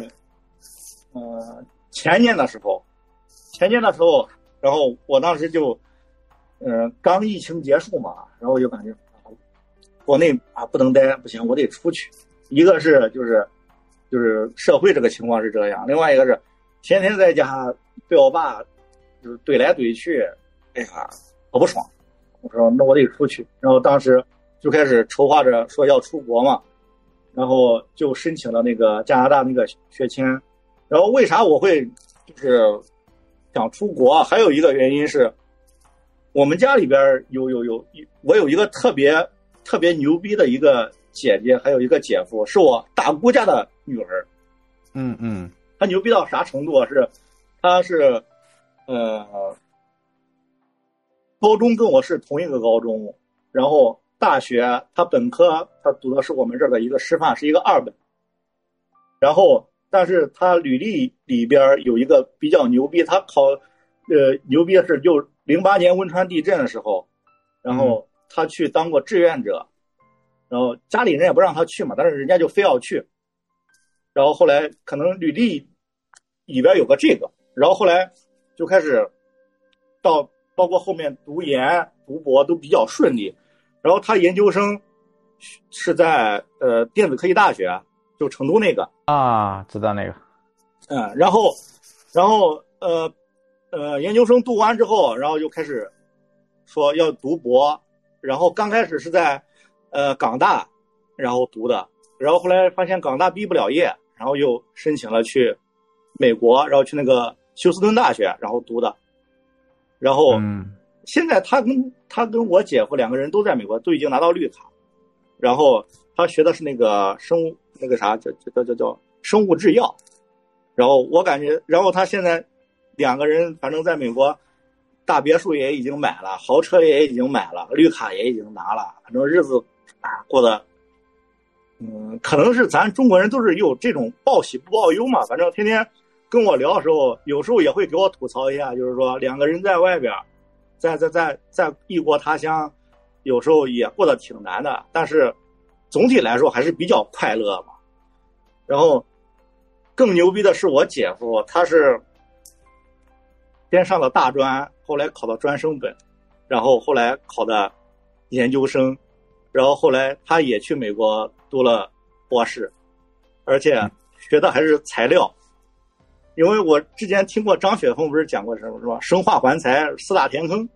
呃前年的时候前年的时候然后我当时就嗯、呃，刚疫情结束嘛，然后就感觉国内啊不能待，不行，我得出去。一个是就是就是社会这个情况是这样，另外一个是天天在家被我爸就是怼来怼去，哎呀，好不爽。我说那我得出去，然后当时就开始筹划着说要出国嘛，然后就申请了那个加拿大那个学签。然后为啥我会就是想出国？还有一个原因是，我们家里边有有有，我有一个特别特别牛逼的一个姐姐，还有一个姐夫，是我大姑家的女儿。 嗯嗯， 她牛逼到啥程度啊？是，她是呃，高中跟我是同一个高中，然后大学她本科她读的是我们这儿的一个师范，是一个二本，然后。但是他履历里边有一个比较牛逼，他考，呃，牛逼的是就零八年汶川地震的时候，然后他去当过志愿者，然后家里人也不让他去嘛，但是人家就非要去，然后后来可能履历里边有个这个，然后后来就开始到包括后面读研、读博都比较顺利，然后他研究生是在呃电子科技大学。就成都那个啊，知道那个， 嗯，然后，然后呃呃，研究生读完之后，然后就开始说要读博，然后刚开始是在呃港大，然后读的，然后后来发现港大毕不了业，然后又申请了去美国，然后去那个休斯顿大学，然后读的，然后嗯， 现在他跟他跟我姐夫两个人都在美国，都已经拿到绿卡，然后他学的是那个生物。那个啥叫叫叫叫生物制药，然后我感觉，然后他现在两个人反正在美国，大别墅也已经买了，豪车也已经买了，绿卡也已经拿了，反正日子啊过得，嗯，可能是咱中国人都是有这种报喜不报忧嘛，反正天天跟我聊的时候，有时候也会给我吐槽一下，就是说两个人在外边，在在在在异国他乡，有时候也过得挺难的，但是。总体来说还是比较快乐嘛，然后更牛逼的是我姐夫，他是先上了大专，后来考到专升本，然后后来考的研究生，然后后来他也去美国读了博士，而且学的还是材料，因为我之前听过张雪峰不是讲过什么是吧？生化环材四大天坑，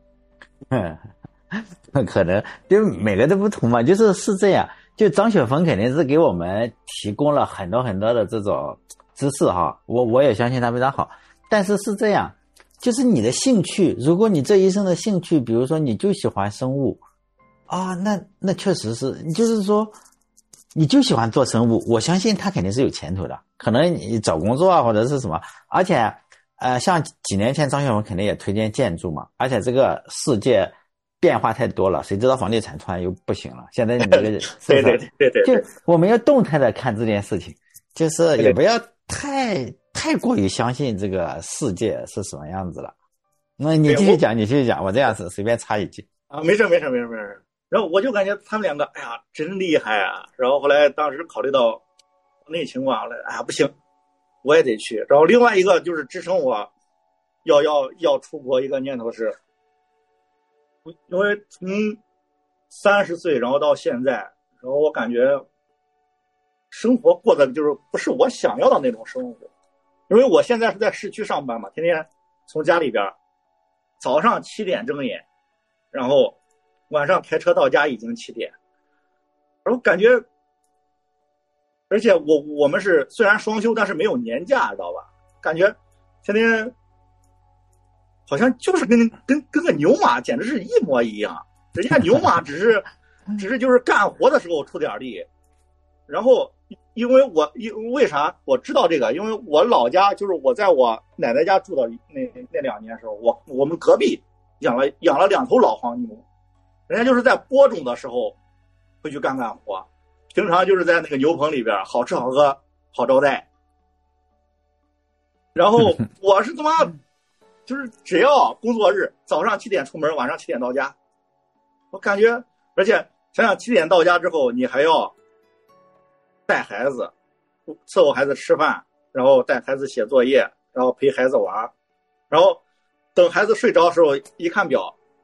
那可能就每个都不同嘛，就是是这样。就张雪峰肯定是给我们提供了很多很多的这种知识哈，我我也相信他非常好。但是是这样，就是你的兴趣，如果你这一生的兴趣，比如说你就喜欢生物啊，那那确实是，就是说你就喜欢做生物，我相信他肯定是有前途的。可能你找工作啊或者是什么，而且呃，像几年前张雪峰肯定也推荐建筑嘛，而且这个世界。变化太多了，谁知道房地产突然又不行了？现在你这个对对对对对， 就我们要动态的看这件事情，就是也不要太太过于相信这个世界是什么样子了。那你继续讲，你继续讲，我这样子随便插一句啊，没事没事没事没事。然后我就感觉他们两个，哎呀，真厉害啊！然后后来当时考虑到那情况了，哎呀，不行，我也得去。然后另外一个就是支撑我要要要出国一个念头是。因为从三十岁然后到现在，然后我感觉生活过得就是不是我想要的那种生活。因为我现在是在市区上班嘛，天天从家里边早上七点睁眼，然后晚上开车到家已经七点，然后感觉，而且我我们是虽然双休，但是没有年假，知道吧？感觉天天。好像就是跟跟跟个牛马简直是一模一样，人家牛马只是只是就是干活的时候出点力，然后因为我因为啥我知道这个，因为我老家就是我在我奶奶家住的那那两年的时候，我我们隔壁养了养了两头老黄牛，人家就是在播种的时候会去干干活，平常就是在那个牛棚里边好吃好喝好招待，然后我是他妈。就是只要工作日早上七点出门，晚上七点到家，我感觉，而且想想七点到家之后，你还要带孩子，伺候孩子吃饭，然后带孩子写作业，然后陪孩子玩，然后等孩子睡着的时候一看表，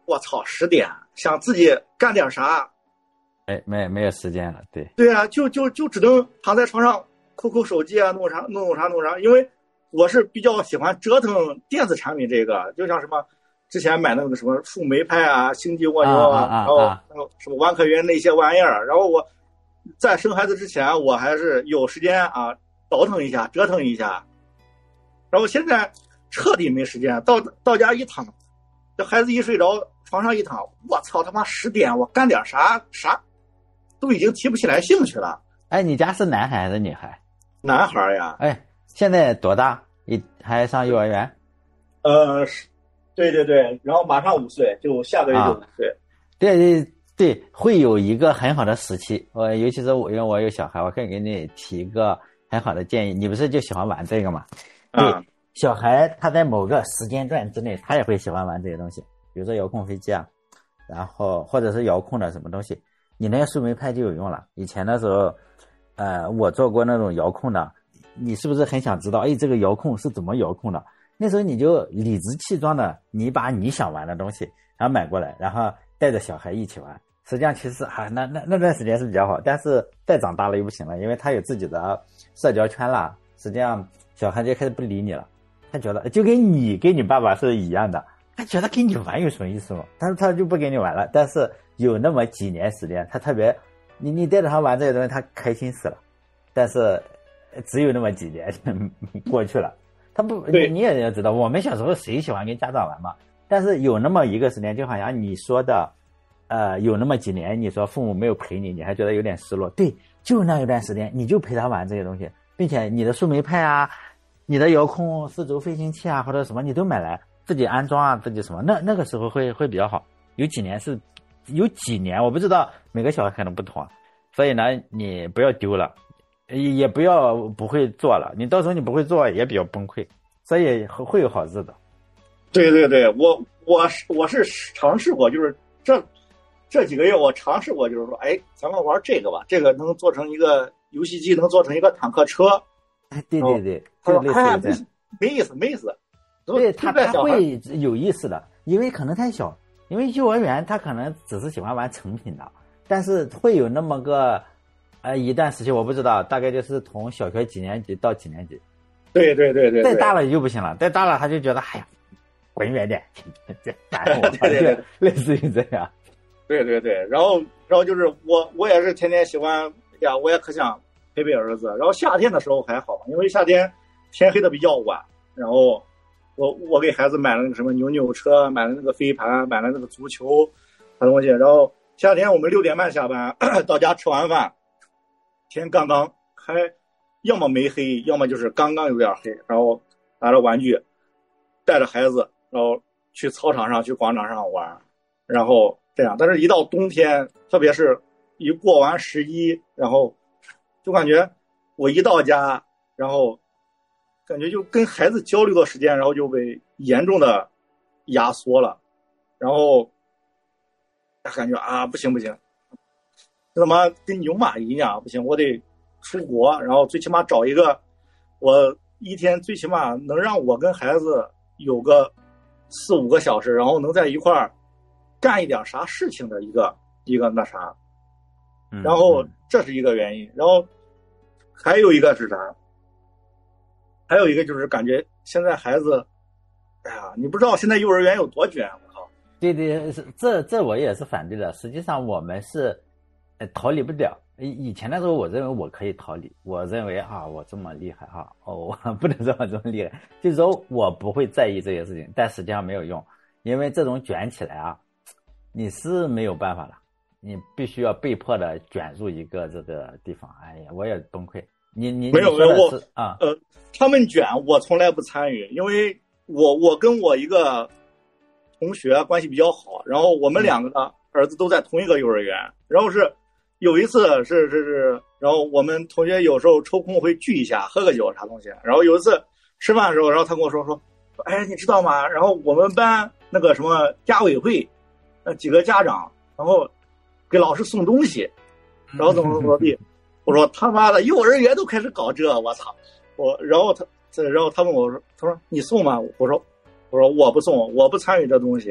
我操，十点想自己干点啥， 哎，没没有时间了，对。 对啊，就就就只能躺在床上抠抠手机啊，弄啥弄弄啥弄啥。因为我是比较喜欢折腾电子产品，这个就像什么之前买那个什么树莓派啊、星际蜗牛啊， 啊啊啊啊然后然后什么万科云那些玩意儿。然后我在生孩子之前，我还是有时间啊倒腾一下、折腾一下。然后现在彻底没时间，到到家一躺，这孩子一睡着，床上一躺，我操他妈十点，我干点啥啥，都已经提不起来兴趣了。 哎，你家是男孩还是女孩？ 男孩呀。 哎，现在多大？一还上幼儿园？ 呃，对对对，然后马上五岁，就下个月就五岁。 啊、对对对，会有一个很好的时期。我尤其是我，因为我有小孩，我可以给你提一个很好的建议。你不是就喜欢玩这个吗？对， 啊、 小孩他在某个时间段之内，他也会喜欢玩这些东西，比如说遥控飞机啊，然后或者是遥控的什么东西。你那个树莓派就有用了。以前的时候，呃，我做过那种遥控的，你是不是很想知道？哎，这个遥控是怎么遥控的？那时候你就理直气壮的，你把你想玩的东西，然后买过来，然后带着小孩一起玩。实际上，其实啊，那那那段时间是比较好，但是再长大了又不行了，因为他有自己的社交圈了。实际上，小孩就开始不理你了，他觉得就跟你跟你爸爸是一样的，他觉得跟你玩有什么意思吗？但是他就不跟你玩了。但是有那么几年时间，他特别，你你带着他玩这些东西，他开心死了。但是只有那么几年过去了，他不，你也要知道，我们小时候谁喜欢跟家长玩嘛？但是有那么一个时间，就好像你说的，呃，有那么几年，你说父母没有陪你，你还觉得有点失落。对，就那一段时间，你就陪他玩这些东西，并且你的树莓派啊，你的遥控四轴飞行器啊，或者什么，你都买来自己安装啊，自己什么，那那个时候会会比较好。有几年是，有几年我不知道，每个小孩可能不同啊，所以呢，你不要丢了。也不要不会做了，你到时候你不会做也比较崩溃，所以会有好日子。 对对对，我我是我是尝试过，就是这这几个月我尝试过，就是说，哎，咱们玩这个吧，这个能做成一个游戏机，能做成一个坦克车。 哎，对对对， 他说哎，没意思，没意思。 对他他会有意思的，因为可能太小，因为幼儿园他可能只是喜欢玩成品的，但是会有那么个。呃，一段时期我不知道，大概就是从小学几年级到几年级。 对对对 对, 对。 再大了就不行了，再大了他就觉得，哎呀，滚远点，这烦我， 对对对， 类似于这样。 对对对，然后然后就是我我也是天天喜欢呀，我也可想陪陪儿子。然后夏天的时候还好，因为夏天天黑的比较晚，然后我我给孩子买了那个什么扭扭车，买了那个飞盘，买了那个足球的东西。然后夏天我们六点半下班，到家吃完饭。天刚刚还要么没黑，要么就是刚刚有点黑，然后拿着玩具带着孩子，然后去操场上去广场上玩，然后这样。但是一到冬天，特别是一过完十一，然后就感觉我一到家，然后感觉就跟孩子交流的时间，然后就被严重的压缩了，然后感觉啊不行不行，他妈跟牛马一样，不行，我得出国，然后最起码找一个，我一天最起码能让我跟孩子有个四五个小时，然后能在一块儿干一点啥事情的一个一个那啥，然后这是一个原因，然后还有一个是啥？还有一个就是感觉现在孩子，哎呀，你不知道现在幼儿园有多卷，我靠！ 对对，这这我也是反对的。实际上我们是。呃，逃离不了。以前的时候，我认为我可以逃离，我认为啊，我这么厉害哈、啊，哦，我不能这么这么厉害，就是说我不会在意这些事情，但实际上没有用，因为这种卷起来啊，你是没有办法的，你必须要被迫的卷入一个这个地方。哎呀，我也崩溃。你你没有没有我啊呃，他们卷我从来不参与，因为我我跟我一个同学关系比较好，然后我们两个的儿子都在同一个幼儿园，然后是。有一次是是是，然后我们同学有时候抽空会聚一下，喝个酒啥东西。然后有一次吃饭的时候，然后他跟我说说，哎，你知道吗？然后我们班那个什么家委会，那几个家长，然后给老师送东西，然后怎么怎么地。我说他妈的，幼儿园都开始搞这，我操！我然后他，然后他问我说，他说你送吗？我说我说我不送，我不参与这东西。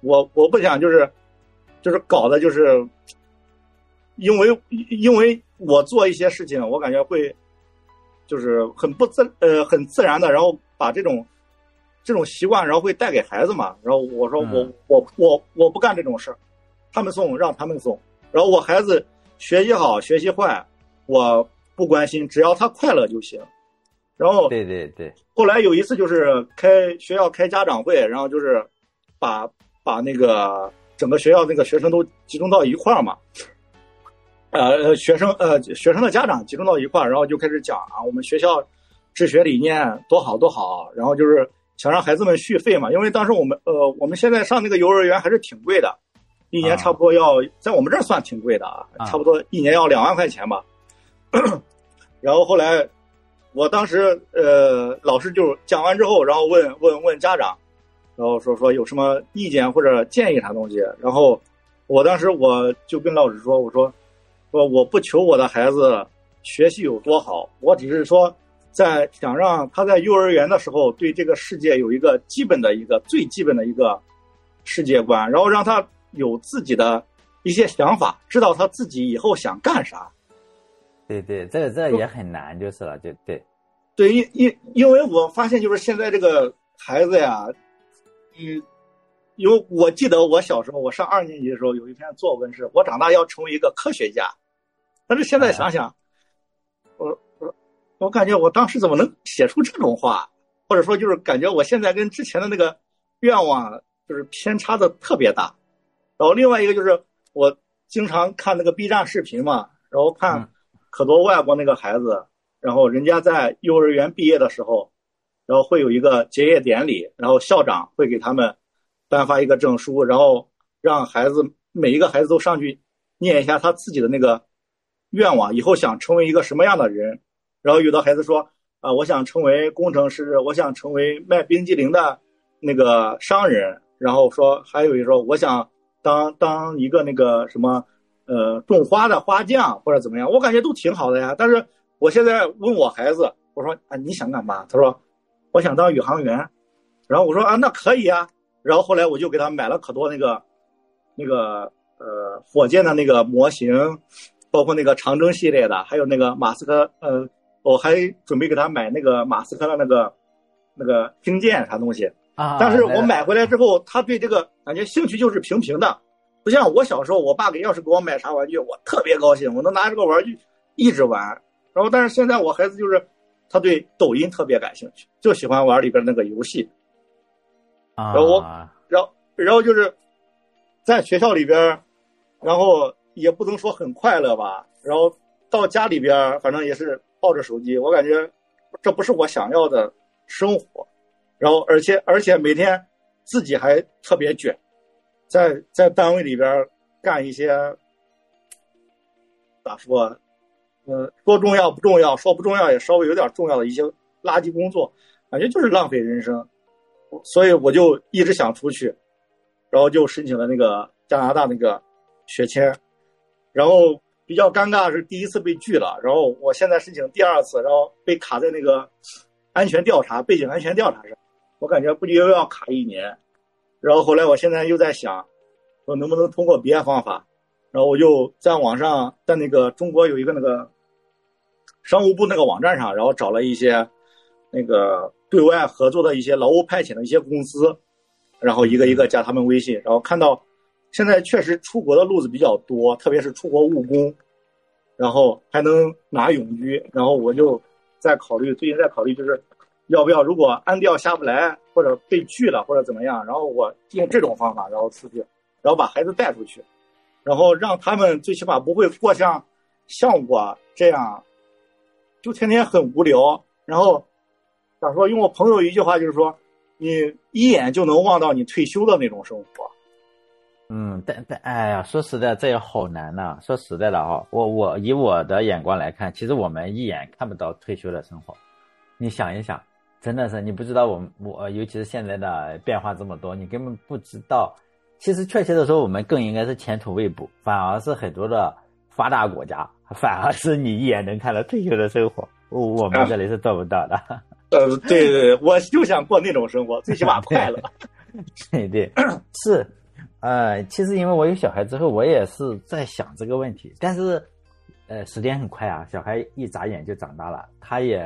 我我不想就是就是搞的就是，因为因为我做一些事情，我感觉会就是很不自呃很自然的，然后把这种这种习惯，然后会带给孩子嘛。然后我说我、嗯、我我我不干这种事儿，他们送让他们送，然后我孩子学习好学习坏我不关心，只要他快乐就行。然后对对对， 后来有一次就是开学校开家长会，然后就是把把那个整个学校那个学生都集中到一块儿嘛，呃学生呃学生的家长集中到一块儿，然后就开始讲啊我们学校治学理念多好多好，然后就是想让孩子们续费嘛，因为当时我们呃我们现在上那个幼儿园还是挺贵的，一年差不多要、啊、在我们这儿算挺贵的啊，差不多一年要两万块钱吧。然后后来我当时呃老师就讲完之后，然后问问问家长，然后说说有什么意见或者建议啥东西，然后我当时我就跟老师说，我说说我不求我的孩子学习有多好，我只是说在想让他在幼儿园的时候对这个世界有一个基本的一个最基本的一个世界观，然后让他有自己的一些想法，知道他自己以后想干啥。 对对，这个这个也很难就是了，就对对，因因因为我发现就是现在这个孩子呀，嗯，因为我记得我小时候，我上二年级的时候有一篇作文是我长大要成为一个科学家，但是现在想想，哎、我我我感觉我当时怎么能写出这种话，或者说就是感觉我现在跟之前的那个愿望就是偏差的特别大。然后另外一个就是我经常看那个 B 站视频嘛，然后看可多外国那个孩子，然后人家在幼儿园毕业的时候，然后会有一个结业典礼，然后校长会给他们颁发一个证书，然后让孩子每一个孩子都上去念一下他自己的那个愿望，以后想成为一个什么样的人。然后有的孩子说啊、呃，我想成为工程师，我想成为卖冰激凌的那个商人，然后说还有一说我想当当一个那个什么呃种花的花匠或者怎么样，我感觉都挺好的呀。但是我现在问我孩子，我说啊你想干嘛？他说我想当宇航员。然后我说啊那可以啊。然后后来我就给他买了可多那个那个呃火箭的那个模型，包括那个长征系列的，还有那个马斯克呃我还准备给他买那个马斯克的那个那个星舰啥东西啊。但是我买回来之后，他对这个感觉兴趣就是平平的，不像我小时候，我爸给要是给我买啥玩具，我特别高兴，我能拿这个玩具一直玩。然后但是现在我孩子就是他对抖音特别感兴趣，就喜欢玩里边那个游戏啊。然后我然后然后就是在学校里边，然后也不能说很快乐吧，然后到家里边反正也是抱着手机，我感觉这不是我想要的生活。然后而且而且每天自己还特别卷，在在单位里边干一些咋说呃说重要不重要，说不重要也稍微有点重要的一些垃圾工作，感觉就是浪费人生。所以我就一直想出去，然后就申请了那个加拿大那个学签，然后比较尴尬是第一次被拒了，然后我现在申请第二次，然后被卡在那个安全调查背景安全调查上，我感觉估计又要卡一年。然后后来我现在又在想我能不能通过别的方法，然后我就在网上在那个中国有一个那个商务部那个网站上，然后找了一些那个对外合作的一些劳务派遣的一些公司，然后一个一个加他们微信，然后看到现在确实出国的路子比较多，特别是出国务工，然后还能拿永居，然后我就在考虑，最近在考虑就是要不要，如果安调下不来或者被拒了或者怎么样，然后我用这种方法然后出去，然后把孩子带出去，然后让他们最起码不会过像像我这样就天天很无聊。然后咋说，用我朋友一句话就是说，你一眼就能望到你退休的那种生活。 嗯，但但哎呀，说实在这也好难呐、啊。说实在的啊，我我以我的眼光来看，其实我们一眼看不到退休的生活。你想一想，真的是你不知道我们我尤其是现在的变化这么多，你根本不知道。其实确切的说，我们更应该是前途未卜，反而是很多的发达国家，反而是你一眼能看到退休的生活，我我们这里是做不到的。 呃，对对对，我就想过那种生活，最起码快乐。 对对，是呃，其实因为我有小孩之后，我也是在想这个问题，但是，呃，时间很快啊，小孩一眨眼就长大了，他也，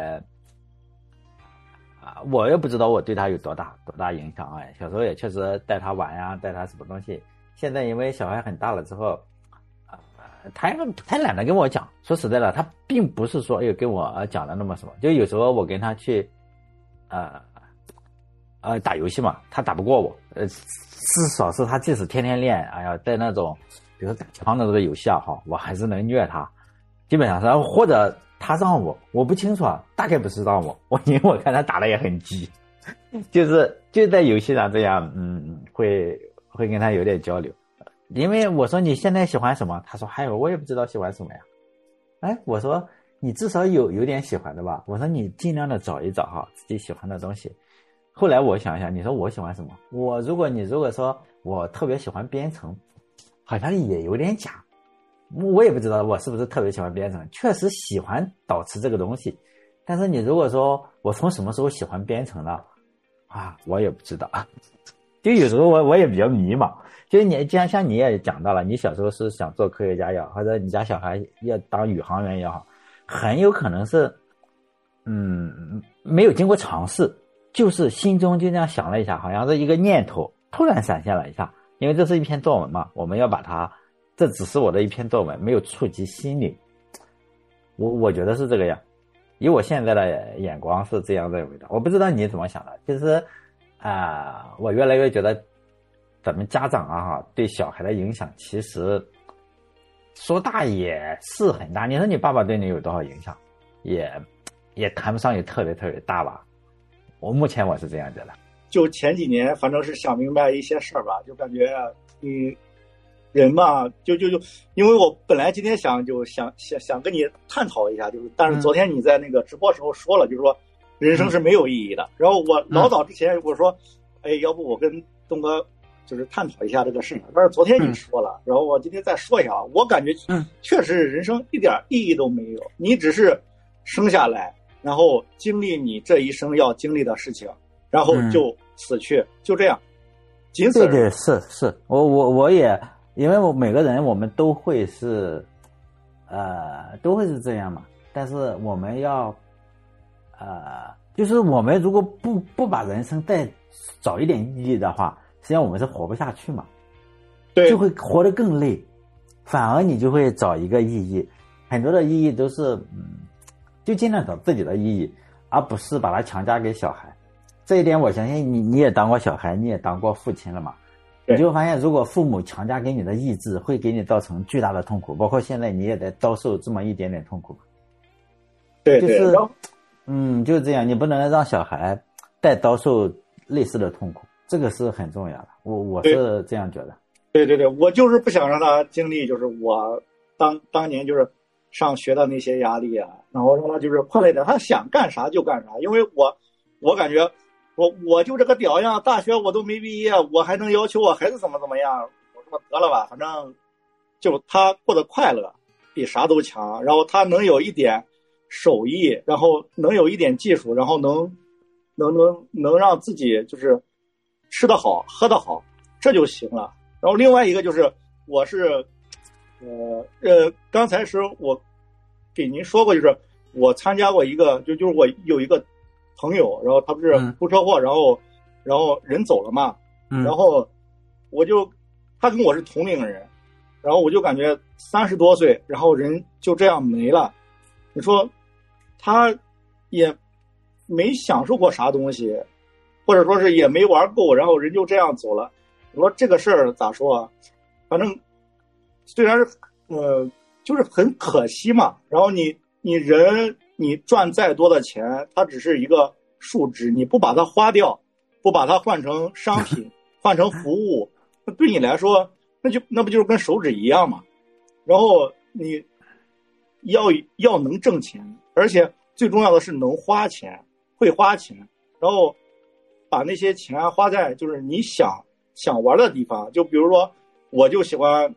啊，我也不知道我对他有多大多大影响哎。小时候也确实带他玩呀，带他什么东西。现在因为小孩很大了之后，啊、呃，他他懒得跟我讲。说实在的，他并不是说哎呦跟我讲的那么什么，就有时候我跟他去，呃。呃，打游戏嘛，他打不过我，呃，至少是他即使天天练，哎呀，在那种，比如说打枪的这个游戏啊，哈，我还是能虐他，基本上是，或者他让我，我不清楚啊，大概不是让我，我因为我看他打的也很急，就是就在游戏上这样，嗯，会会跟他有点交流，因为我说你现在喜欢什么，他说嗨，我也不知道喜欢什么呀，哎，我说你至少有有点喜欢的吧，我说你尽量的找一找哈，自己喜欢的东西。后来我想一想，你说我喜欢什么？我如果你如果说我特别喜欢编程，好像也有点假。我也不知道我是不是特别喜欢编程，确实喜欢导词这个东西。但是你如果说我从什么时候喜欢编程了啊，我也不知道。就有时候我我也比较迷茫。就是你既然像你也讲到了，你小时候是想做科学家也好，或者你家小孩要当宇航员也好，很有可能是嗯没有经过尝试。就是心中就这样想了一下，好像是一个念头突然闪现了一下，因为这是一篇作文嘛，我们要把它，这只是我的一篇作文，没有触及心灵。我我觉得是这个样，以我现在的眼光是这样认为的。我不知道你怎么想的。其实啊、呃，我越来越觉得咱们家长啊对小孩的影响，其实说大也是很大。你说你爸爸对你有多少影响，也也谈不上有特别特别大吧。我目前我是这样觉得， 就前几年反正是想明白一些事儿吧，就感觉嗯，人嘛，就就就，因为我本来今天想就想想想跟你探讨一下，就是但是昨天你在那个直播时候说了，就是说人生是没有意义的。嗯、然后我老早之前我说，哎，要不我跟东哥就是探讨一下这个事儿，但是昨天你说了，嗯、然后我今天再说一下，我感觉确实人生一点意义都没有，你只是生下来。然后经历你这一生要经历的事情，然后就死去，嗯、就这样，仅此而已。 对对，是是，我我我也，因为我每个人我们都会是，呃，都会是这样嘛。但是我们要，呃，就是我们如果不不把人生再找一点意义的话，实际上我们是活不下去嘛， 对， 就会活得更累。反而你就会找一个意义，很多的意义都是嗯。就尽量找自己的意义，而不是把它强加给小孩。这一点我相信你，你也当过小孩，你也当过父亲了嘛。你就发现，如果父母强加给你的意志，会给你造成巨大的痛苦。包括现在你也在遭受这么一点点痛苦。 对， 就是嗯，就是这样，你不能让小孩再遭受类似的痛苦，这个是很重要的。我我是这样觉得。 对对对，我就是不想让他经历，就是我当当年就是。上学的那些压力啊，然后让他就是快乐一点，他想干啥就干啥。因为我，我感觉我我就这个屌样，大学我都没毕业，我还能要求我孩子怎么怎么样？我说得了吧，反正就他过得快乐，比啥都强。然后他能有一点手艺，然后能有一点技术，然后能能能能让自己就是吃得好，喝得好，这就行了。然后另外一个就是我是。呃呃，刚才是我给您说过，就是我参加过一个，就就是我有一个朋友，然后他不是出车祸，嗯、然后然后人走了嘛，嗯、然后我就他跟我是同龄人，然后我就感觉三十多岁，然后人就这样没了，你说他也没享受过啥东西，或者说是也没玩够，然后人就这样走了，你说这个事儿咋说啊？反正。虽然是呃，就是很可惜嘛。然后你你人你赚再多的钱，它只是一个数值，你不把它花掉，不把它换成商品，换成服务，那对你来说，那就那不就是跟手指一样嘛？然后你要要能挣钱，而且最重要的是能花钱，会花钱，然后把那些钱花在就是你想想玩的地方。就比如说，我就喜欢。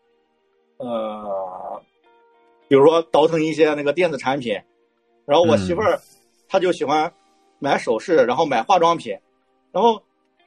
呃，比如说倒腾一些那个电子产品，然后我媳妇儿、嗯、她就喜欢买首饰，然后买化妆品，然后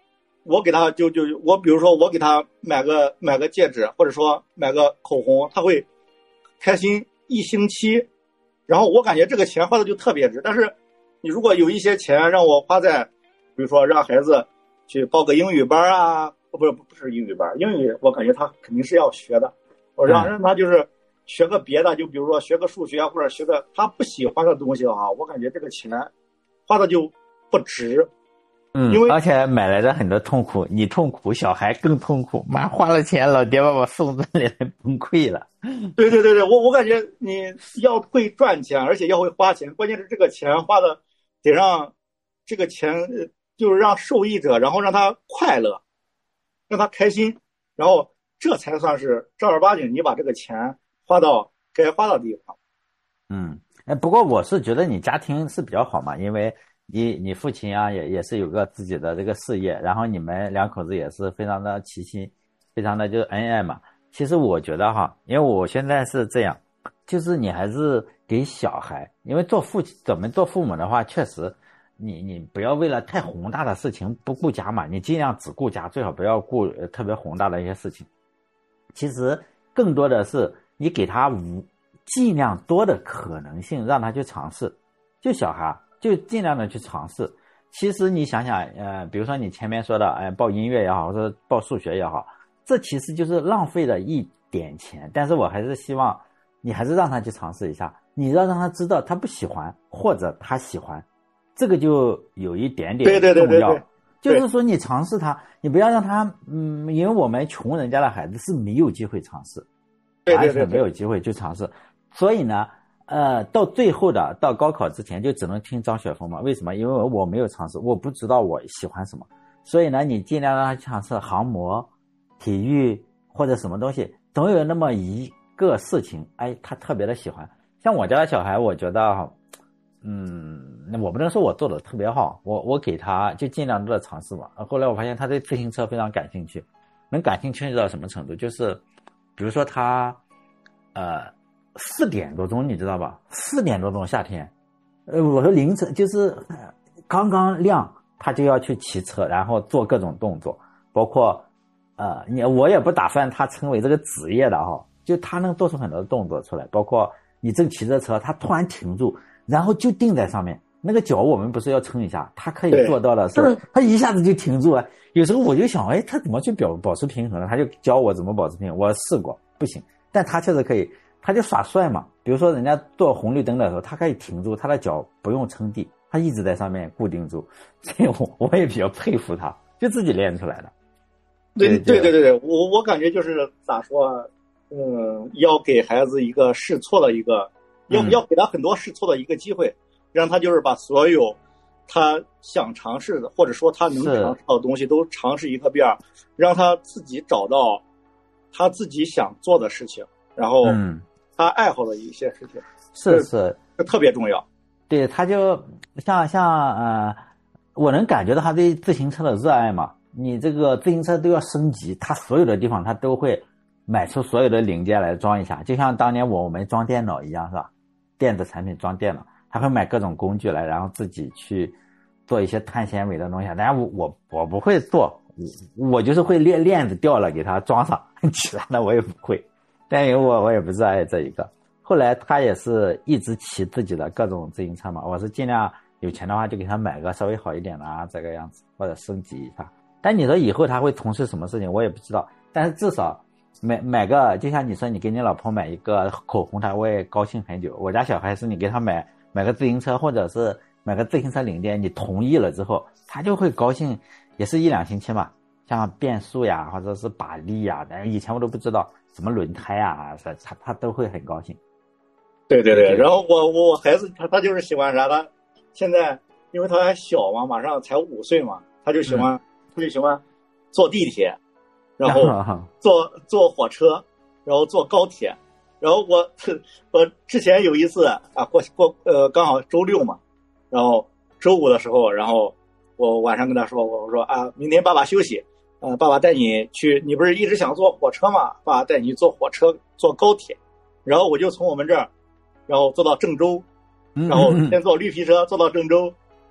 我给他就就我比如说我给他买个买个戒指，或者说买个口红，他会开心一星期，然后我感觉这个钱花的就特别值。但是你如果有一些钱让我花在，比如说让孩子去报个英语班啊，不是不是英语班，英语我感觉他肯定是要学的，我让让他就是学个别的，就比如说学个数学或者学个他不喜欢的东西的话，我感觉这个钱花的就不值。 嗯， 因为而且买来的很多痛苦，你痛苦，小孩更痛苦。妈花了钱，老爹把我送这里来崩溃了。 对对对对，我我感觉你要会赚钱，而且要会花钱，关键是这个钱花的得让这个钱就是让受益者，然后让他快乐，让他开心，然后这才算是正儿八经你把这个钱花到该花的地方。 嗯，哎，不过我是觉得你家庭是比较好嘛，因为你你父亲啊也也是有个自己的这个事业，然后你们两口子也是非常的齐心，非常的就是恩爱嘛。其实我觉得哈，因为我现在是这样，就是你还是给小孩，因为做父亲怎么做父母的话，确实你你不要为了太宏大的事情不顾家嘛，你尽量只顾家，最好不要顾特别宏大的一些事情。其实更多的是你给他无尽量多的可能性让他去尝试，就小孩就尽量的去尝试。其实你想想，呃，比如说你前面说的，哎、呃，报音乐也好，或者报数学也好，这其实就是浪费了一点钱。但是我还是希望你还是让他去尝试一下，你要让他知道他不喜欢或者他喜欢，这个就有一点点重要。 对对对对对， 就是说你尝试他，你不要让他，嗯，因为我们穷人家的孩子是没有机会尝试， 对对对， 完全没有机会去尝试。所以呢，呃，到最后的到高考之前就只能听张雪峰嘛。为什么？因为我没有尝试，我不知道我喜欢什么。所以呢，你尽量让他尝试航模、体育或者什么东西，总有那么一个事情，哎，他特别的喜欢。像我家的小孩，我觉得，嗯，我不能说我做的特别好，我我给他就尽量多的尝试嘛。后来我发现他对自行车非常感兴趣，能感兴趣到什么程度？就是比如说他，呃。四点多钟，你知道吧？四点多钟夏天，呃，我说凌晨就是刚刚亮，他就要去骑车，然后做各种动作，包括呃，你我也不打算他成为这个职业的哈，就他能做出很多的动作出来，包括你正骑着车，他突然停住，然后就定在上面，那个脚我们不是要撑一下，他可以做到的是，他一下子就停住了。有时候我就想，哎，他怎么去表保持平衡呢？他就教我怎么保持平衡，我试过不行，但他确实可以。他就耍帅嘛，比如说人家做红绿灯的时候，他可以停住，他的脚不用撑地，他一直在上面固定住，所以我我也比较佩服他，就自己练出来的。 对对对对对，我我感觉就是咋说，嗯，要给孩子一个试错的一个，要、嗯、要给他很多试错的一个机会，让他就是把所有他想尝试的或者说他能尝试到的东西都尝试一个遍，让他自己找到他自己想做的事情，然后。嗯他爱好的一些事情是是， 这特别重要。 对，他就像像呃，我能感觉到他对自行车的热爱嘛。你这个自行车都要升级，他所有的地方他都会买出所有的零件来装一下，就像当年我们装电脑一样，是吧？电子产品装电脑，他会买各种工具来，然后自己去做一些碳纤维的东西。当然我我我不会做，我我就是会链链子掉了给他装上，其他的我也不会。但因为我我也不热爱这一个，后来他也是一直骑自己的各种自行车嘛，我是尽量有钱的话就给他买个稍微好一点的啊，这个样子或者升级一下。但你说以后他会从事什么事情我也不知道，但是至少买买个，就像你说你给你老婆买一个口红，他会高兴很久。我家小孩是你给他买买个自行车或者是买个自行车零件，你同意了之后他就会高兴，也是一两星期嘛，像变速呀或者是把力呀，但以前我都不知道什么轮胎啊，他他都会很高兴。 对对对，然后我我孩子他他就是喜欢啥，他现在因为他还小嘛，马上才五岁嘛，他就喜欢、嗯、他就喜欢坐地铁，然后坐坐火车，然后坐高铁，然后我我之前有一次啊过过呃刚好周六嘛，然后周五的时候，然后我晚上跟他说，我说啊明天爸爸休息。呃，爸爸带你去，你不是一直想坐火车吗？爸爸带你坐火车，坐高铁，然后我就从我们这儿，然后坐到郑州，然后先坐绿皮车坐到郑州，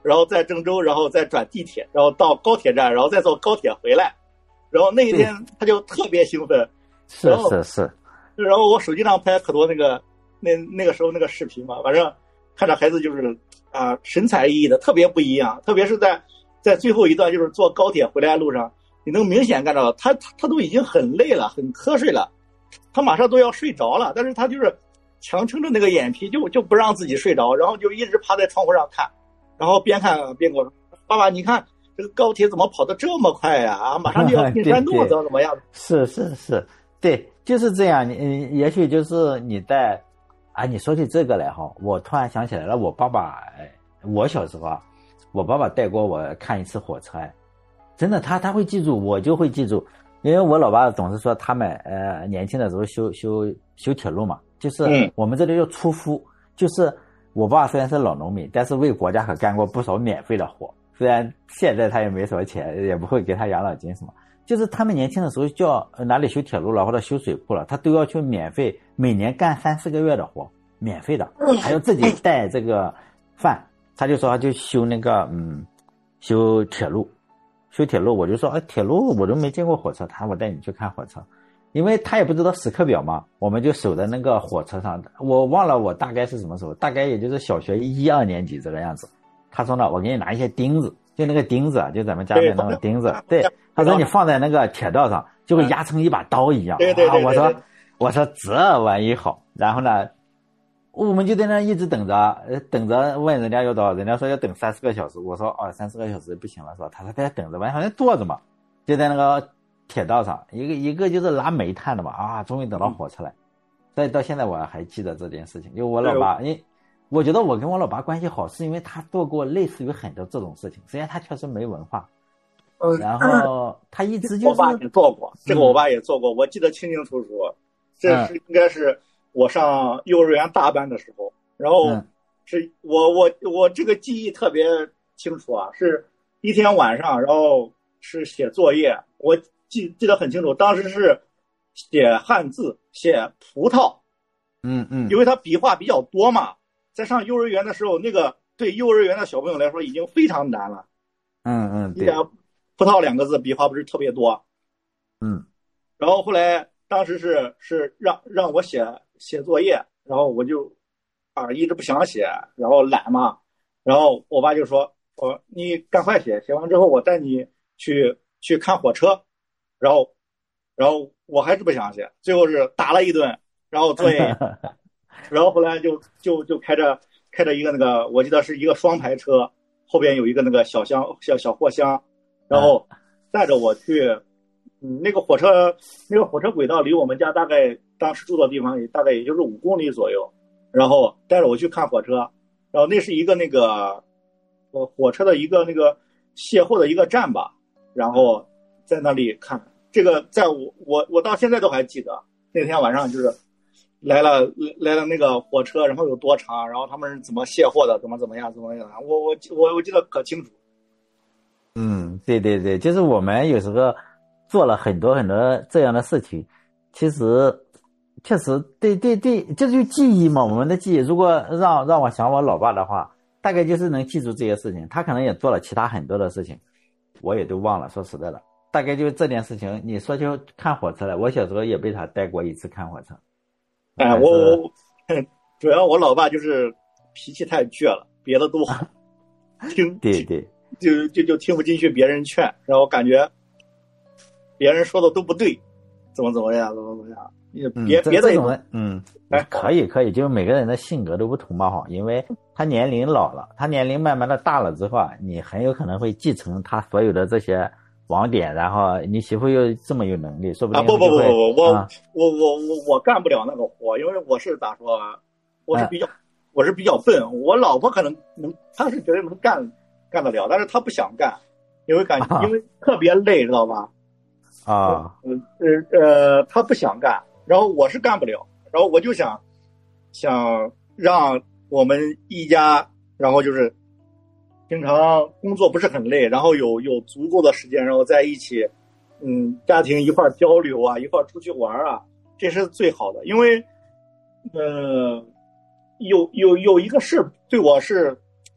然后在郑州，然后再转地铁，然后到高铁站，然后再坐高铁回来。然后那一天他就特别兴奋， 是是是。 然后我手机上拍可多那个那那个时候那个视频嘛，反正看着孩子就是啊、呃、神采奕奕的，特别不一样。特别是在在最后一段，就是坐高铁回来的路上，你能明显看到他他他都已经很累了，很瞌睡了，他马上都要睡着了，但是他就是强撑着那个眼皮，就就不让自己睡着，然后就一直趴在窗户上看，然后边看边跟我说：“爸爸，你看这个高铁怎么跑得这么快呀？啊，马上就要进山洞，怎么怎么样？” 是是是，对，就是这样。你也许就是你在啊，你说起这个来哈，我突然想起来了，我爸爸，我小时候啊，我爸爸带过我看一次火车，哎，真的，他他会记住，我就会记住，因为我老爸总是说他们呃年轻的时候修修修铁路嘛，就是我们这里叫出夫，就是我爸虽然是老农民，但是为国家可干过不少免费的活，虽然现在他也没什么钱，也不会给他养老金什么，就是他们年轻的时候叫哪里修铁路了或者修水库了，他都要去免费，每年干三四个月的活，免费的，还要自己带这个饭。他就说他就修那个嗯修铁路。修铁路，我就说，哎，铁路我都没见过火车，他我带你去看火车，因为他也不知道时刻表嘛，我们就守在那个火车上，我忘了我大概是什么时候，大概也就是小学一二年级这个样子。他说呢，我给你拿一些钉子，就那个钉子啊，就咱们家里那种钉子，对，他说你放在那个铁道上，就会压成一把刀一样。 对对对， 我说我说这玩意好，然后呢，我们就在那一直等着，等着问人家要多少，人家说要等三四个小时，我说哦，三四个小时不行了是吧？他说在等着吧，好像坐着嘛，就在那个铁道上，一个一个就是拉煤炭的嘛，啊，终于等到火车来，所以到现在我还记得这件事情，就我老爸，因为我觉得我跟我老爸关系好，是因为他做过类似于很多这种事情，虽然他确实没文化，然后他一直就是我爸也做过，这个我爸也做过，我记得清清楚楚，这是应该是。我上幼儿园大班的时候，然后是我我我这个记忆特别清楚啊，是一天晚上，然后是写作业，我记记得很清楚，当时是写汉字，写葡萄， 嗯嗯， 因为他笔画比较多嘛，在上幼儿园的时候，那个对幼儿园的小朋友来说已经非常难了， 嗯嗯，对， 葡萄两个字笔画不是特别多， 嗯， 然后后来当时是是让让我写。写作业，然后我就啊一直不想写，然后懒嘛，然后我爸就说：“我你赶快写，写完之后我带你去去看火车。”然后，然后我还是不想写，最后是打了一顿，然后作业，然后后来就就就开着开着一个那个，我记得是一个双排车，后边有一个那个小箱小小货箱，然后带着我去。嗯，那个火车，那个火车轨道离我们家大概当时住的地方也大概也就是五公里左右，然后带着我去看火车，然后那是一个那个，呃，火车的一个那个卸货的一个站吧，然后在那里看这个，在我我我到现在都还记得那天晚上就是来了来了那个火车，然后有多长，然后他们是怎么卸货的，怎么怎么样怎么样，我我我我记得可清楚。 嗯，对对对，就是我们有时候。做了很多很多这样的事情，其实确实对对对，这就是记忆嘛，我们的记忆。如果让让我想我老爸的话，大概就是能记住这些事情。他可能也做了其他很多的事情，我也都忘了。说实在的，大概就这件事情。你说就看火车了，我小时候也被他带过一次看火车。 哎，我我主要我老爸就是脾气太倔了，别的都好，听对对， 就就就听不进去别人劝，然后感觉。别人说的都不对，怎么怎么样，怎么怎么样？别、嗯、别的种人，嗯，哎，可以可以，就是每个人的性格都不同嘛哈，因为他年龄老了，他年龄慢慢的大了之后啊，你很有可能会继承他所有的这些网点，然后你媳妇又这么有能力，说不定啊不不不不，我、啊、我我我我干不了那个活，因为我是咋说啊，我是比较、啊、我是比较笨，我老婆可能能，她是觉得能干干得了，但是她不想干，因为感觉、啊、因为特别累，知道吧？ 啊， 呃呃，他不想干，然后我是干不了，然后我就想想让我们一家，然后就是平常工作不是很累，然后有有足够的时间，然后在一起，嗯，家庭一块交流啊，一块出去玩啊，这是最好的。因为，呃，有有有一个事对我是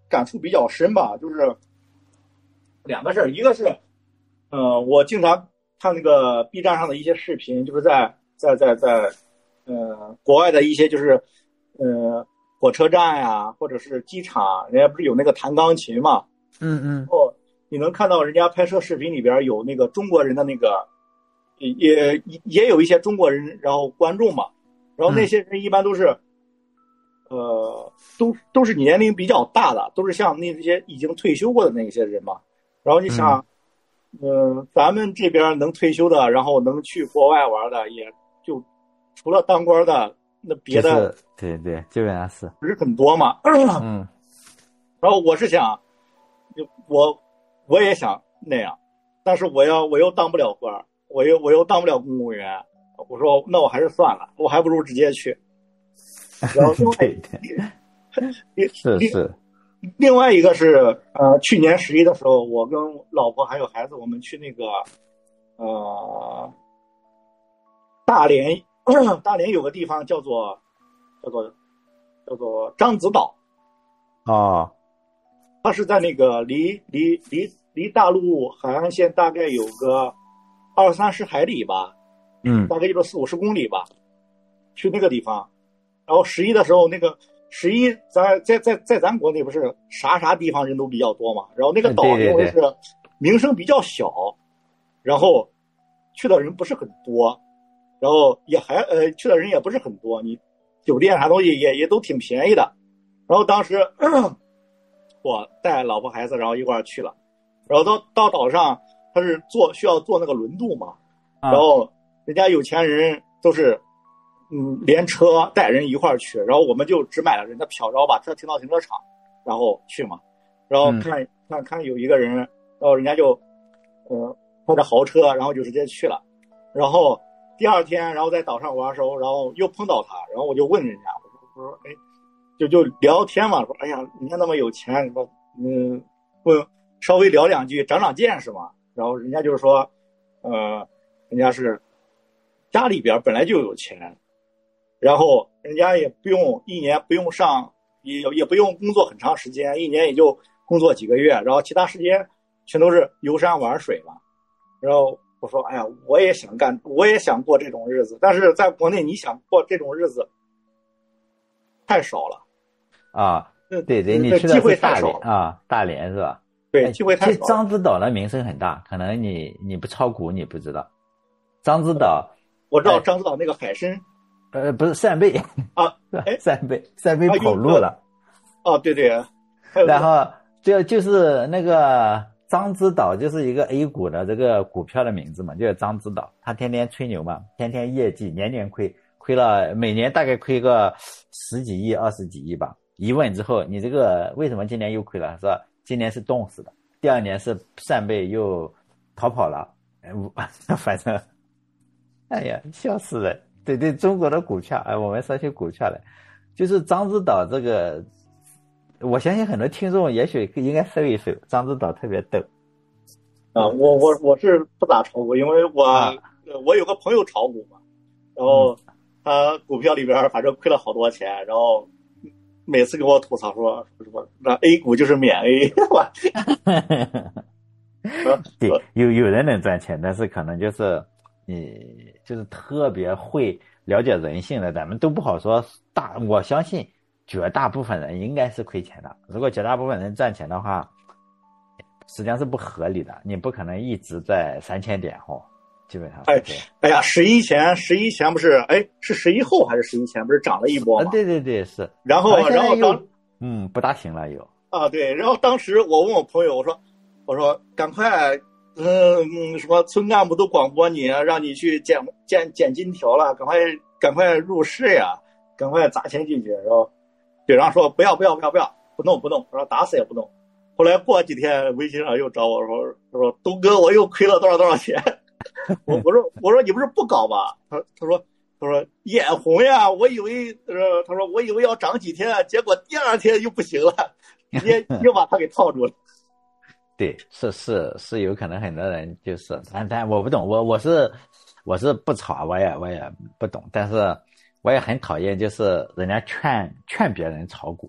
感触比较深吧，就是两个事儿，一个是，呃，我经常看那个 B 站上的一些视频，就是在在在在，呃，国外的一些就是，呃，火车站呀，或者是机场，人家不是有那个弹钢琴嘛？ 嗯嗯。 哦，你能看到人家拍摄视频里边有那个中国人的那个，也也有一些中国人，然后观众嘛，然后那些人一般都是。嗯呃，都都是年龄比较大的，都是像那些已经退休过的那些人嘛。然后你想，嗯、呃，咱们这边能退休的，然后能去国外玩的，也就除了当官的，那别的、 就是、对对，基本上是不是很多嘛。 嗯。 然后我是想，我我也想那样，但是我要我又当不了官，我又我又当不了公务员。我说那我还是算了，我还不如直接去。然后另外对对，是是。 另外一个是呃，去年十一的时候，我跟老婆还有孩子，我们去那个呃大连，大连有个地方叫做叫做叫做獐子岛。 哦， 它是在那个离离离离大陆海岸线大概有个二三十海里吧， 嗯， 大概有四五十公里吧，去那个地方。然后十一的时候，那个十一咱在在在咱国内不是啥啥地方人都比较多嘛，然后那个岛因为是名声比较小，然后去的人不是很多，然后也还呃去的人也不是很多，你酒店啥东西也也都挺便宜的。然后当时我带老婆孩子，然后一块儿去了，然后到到岛上，他是坐需要坐那个轮渡嘛，然后人家有钱人都是。嗯，连车带人一块儿去，然后我们就只买了人的票，然后把车停到停车场，然后去嘛。然后看、嗯、看看有一个人，然后人家就，呃，开着豪车，然后就直接去了。然后第二天，然后在岛上玩的时候，然后又碰到他，然后我就问人家，我说我说哎，就就聊天嘛，说哎呀，人家那么有钱，说嗯，问稍微聊两句，长长见识嘛。然后人家就是说，呃，人家是家里边本来就有钱。然后人家也不用一年不用上，也也不用工作很长时间，一年也就工作几个月，然后其他时间全都是游山玩水了。然后我说，哎呀，我也想干，我也想过这种日子，但是在国内你想过这种日子太少了啊。对对，你去的是大连啊，大连是吧？ 对，机会太少了。 其实獐子岛的名声很大，可能你你不炒股你不知道。獐子岛， 我知道獐子岛那个海参。 呃，不是扇贝啊，哎， 扇贝，扇贝跑路了。 哦，对对。 然后就就是那个獐子岛，就是一个 A 股的这个股票的名字嘛，就是獐子岛。他天天吹牛嘛，天天业绩年年亏，亏了每年大概亏个十几亿、二十几亿吧。一问之后，你这个为什么今年又亏了？说今年是冻死的，第二年是扇贝又逃跑了。反正，哎呀，笑死人。对对，中国的股票，哎，我们说起股票来，就是獐子岛这个，我相信很多听众也许应该搜一搜，獐子岛特别逗。 啊，我我我是不咋炒股，因为我、啊、我有个朋友炒股嘛，然后他股票里边反正亏了好多钱，然后每次给我吐槽说什么那 A 股就是免 A， 对，有有人能赚钱，但是可能就是你就是特别会了解人性的，咱们都不好说大。我相信绝大部分人应该是亏钱的，如果绝大部分人赚钱的话，实际上是不合理的。你不可能一直在三千点哦，基本上。 哎哎呀，十一前十一前不是哎是十一后还是十一前不是涨了一波吗？ 啊、对对对是。 然后然后当嗯不大行了有啊对，然后当时我问我朋友，我说我说赶快。嗯，什么村干部都广播你，让你去捡捡捡金条了，赶快赶快入市呀，赶快砸钱进去。然后队长说不要不要不要不要，不弄不弄，我说打死也不弄。后来过几天微信上又找我说，他说东哥我又亏了多少多少钱。我我说我说你不是不搞吧？他他说他说眼红呀，我以为呃他说我以为要涨几天，结果第二天又不行了，直接又把他给套住了。 对，是是是有可能很多人就是，但但我不懂，我我是我是不炒，我也我也不懂，但是我也很讨厌就是人家劝劝别人炒股，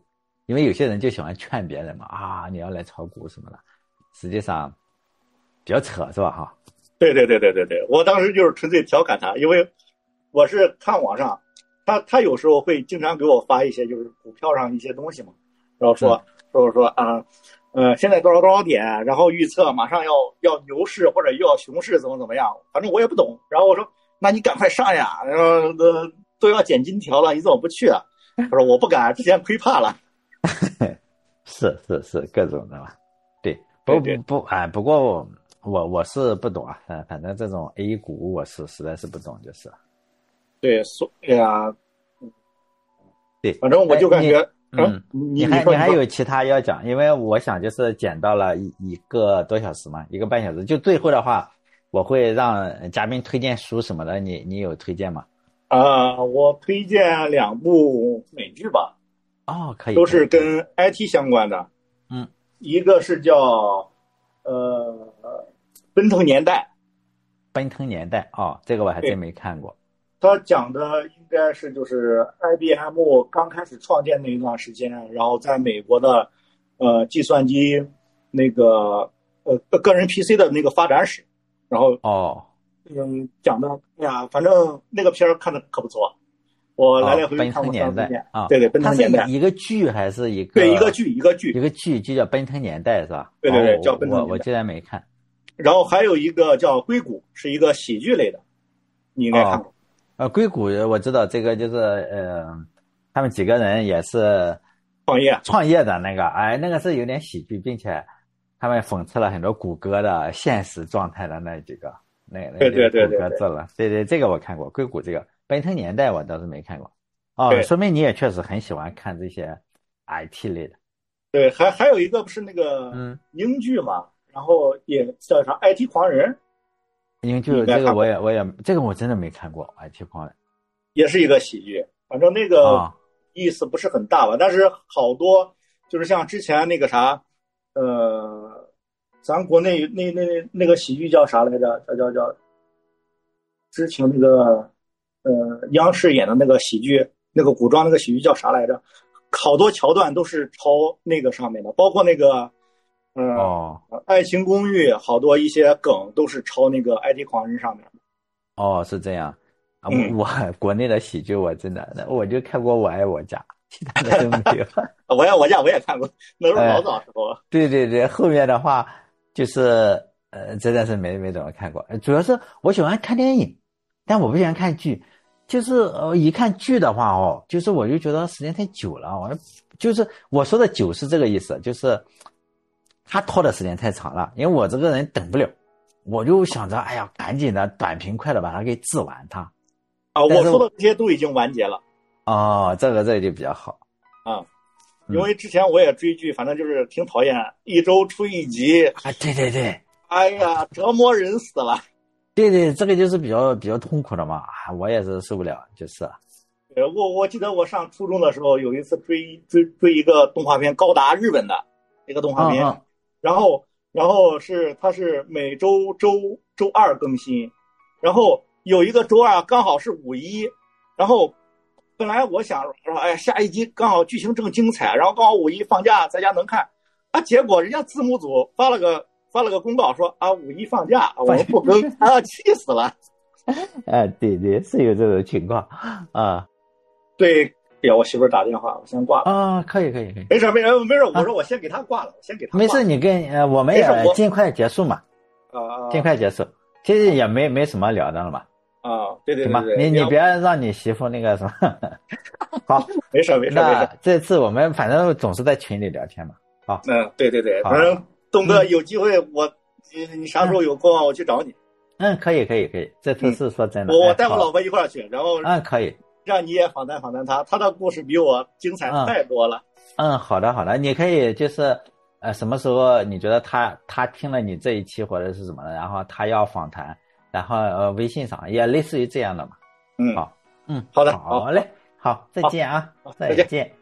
因为有些人就喜欢劝别人嘛，啊，你要来炒股什么的，实际上比较扯是吧？哈。 对对对对对对，我当时就是纯粹调侃他，因为我是看网上，他他有时候会经常给我发一些就是股票上一些东西嘛，然后说、嗯、说说啊，呃，现在多少多少点，然后预测马上要要牛市或者又要熊市，怎么怎么样，反正我也不懂。然后我说，那你赶快上呀，然后呃都要剪金条了，你怎么不去啊？他说我不敢，之前亏怕了。 是是是，各种的嘛。对，不不不，哎，不过我我我是不懂啊，反正这种 A 股我是实在是不懂，就是。 对，所以呀， 对， 反正我就感觉， 嗯，你还你还有其他要讲？因为我想就是剪到了一一个多小时嘛，一个半小时，就最后的话，我会让嘉宾推荐书什么的，你你有推荐吗？ 啊、呃，我推荐两部美剧吧。 哦，可以， 都是跟 I T 相关的。 嗯， 一个是叫呃奔腾年代。 奔腾年代哦，这个我还真没看过。 他讲的应该是就是 I B M 刚开始创建那一段时间，然后在美国的呃计算机那个呃个人 P C 的那个发展史。然后哦， 嗯，讲的哎呀，反正那个片儿看的可不错。我来来回回看过三四遍啊，对对，奔腾年代。 它是一个剧还是一个？ 对，一个剧，一个剧， 一个剧就叫《奔腾年代》是吧？ 对对对，叫奔腾年代。 我我竟然没看。 然后还有一个叫《硅谷》，是一个喜剧类的，你应该看过。 呃，硅谷我知道，这个就是呃，他们几个人也是创业创业的那个，哎，那个是有点喜剧，并且他们讽刺了很多谷歌的现实状态的那几个，那那对对对谷歌做了，对对，这个我看过，硅谷这个。奔腾年代我倒是没看过，哦，说明你也确实很喜欢看这些 I T 类的。 对，还还有一个不是那个英剧嘛，嗯、然后也叫啥 I T 狂人。 英剧这个我也我也这个我真的没看过 I T 狂人， 也是一个喜剧，反正那个意思不是很大吧，哦、但是好多就是像之前那个啥，呃，咱国内那那那个喜剧叫啥来着？叫叫叫，之前那个。呃，央视演的那个喜剧，那个古装那个喜剧叫啥来着？好多桥段都是抄那个上面的，包括那个，呃， 哦， 爱情公寓，好多一些梗都是抄那个 I T 狂人上面的。 哦，是这样啊， 嗯、 我国内的喜剧我真的，我就看过《我爱我家》，其他的都没有。 我爱我家我也看过，那是老早时候了、 呃。对对对，后面的话就是呃，真的是没没怎么看过，主要是我喜欢看电影。但我不喜欢看剧，就是呃，一看剧的话哦，就是我就觉得时间太久了，我就是我说的久是这个意思，就是他拖的时间太长了，因为我这个人等不了，我就想着哎呀，赶紧的短平快的把它给治完它。 啊，我说的这些都已经完结了。 哦，这个这个就比较好啊，因为之前我也追剧，反正就是挺讨厌，一周出一集啊，对对对， 哎呀，折磨人死了。 对对，这个就是比较比较痛苦的嘛，我也是受不了，就是。 呃，我我记得我上初中的时候有一次追追追一个动画片，高达日本的一个动画片， 嗯嗯、 然后然后是它是每周周周二更新，然后有一个周二刚好是五一，然后本来我想说，哎，下一集刚好剧情正精彩，然后刚好五一放假在家能看，啊，结果人家字幕组发了个。发了个公告说啊，五一放假，我们不更啊，气死了！ 哎，对对，是有这种情况啊。 对，给我媳妇打电话，我先挂了。 啊，可以可以可以， 没事没事没事，我说我先给她挂了，我先给她。 没事，你跟呃，我们也尽快结束嘛。 啊， 尽快结束，其实也没没什么聊的了嘛。 啊，对对对对， 你你别让你媳妇那个什么。好， 没事没事没事。 那这次我们反正总是在群里聊天嘛。好， 嗯，对对对，反正。东哥有机会我，你你啥时候有空我去找你。 嗯，可以可以可以，这次是说真的。 我我带我老婆一块儿去，然后嗯可以， 让你也访谈访谈她，她的故事比我精彩太多了。 嗯，好的好的，你可以就是呃什么时候你觉得他他听了你这一期或者是什么的，然后他要访谈，然后呃微信上也类似于这样的嘛。 嗯， 好，嗯好的， 好嘞，好，再见啊，再见。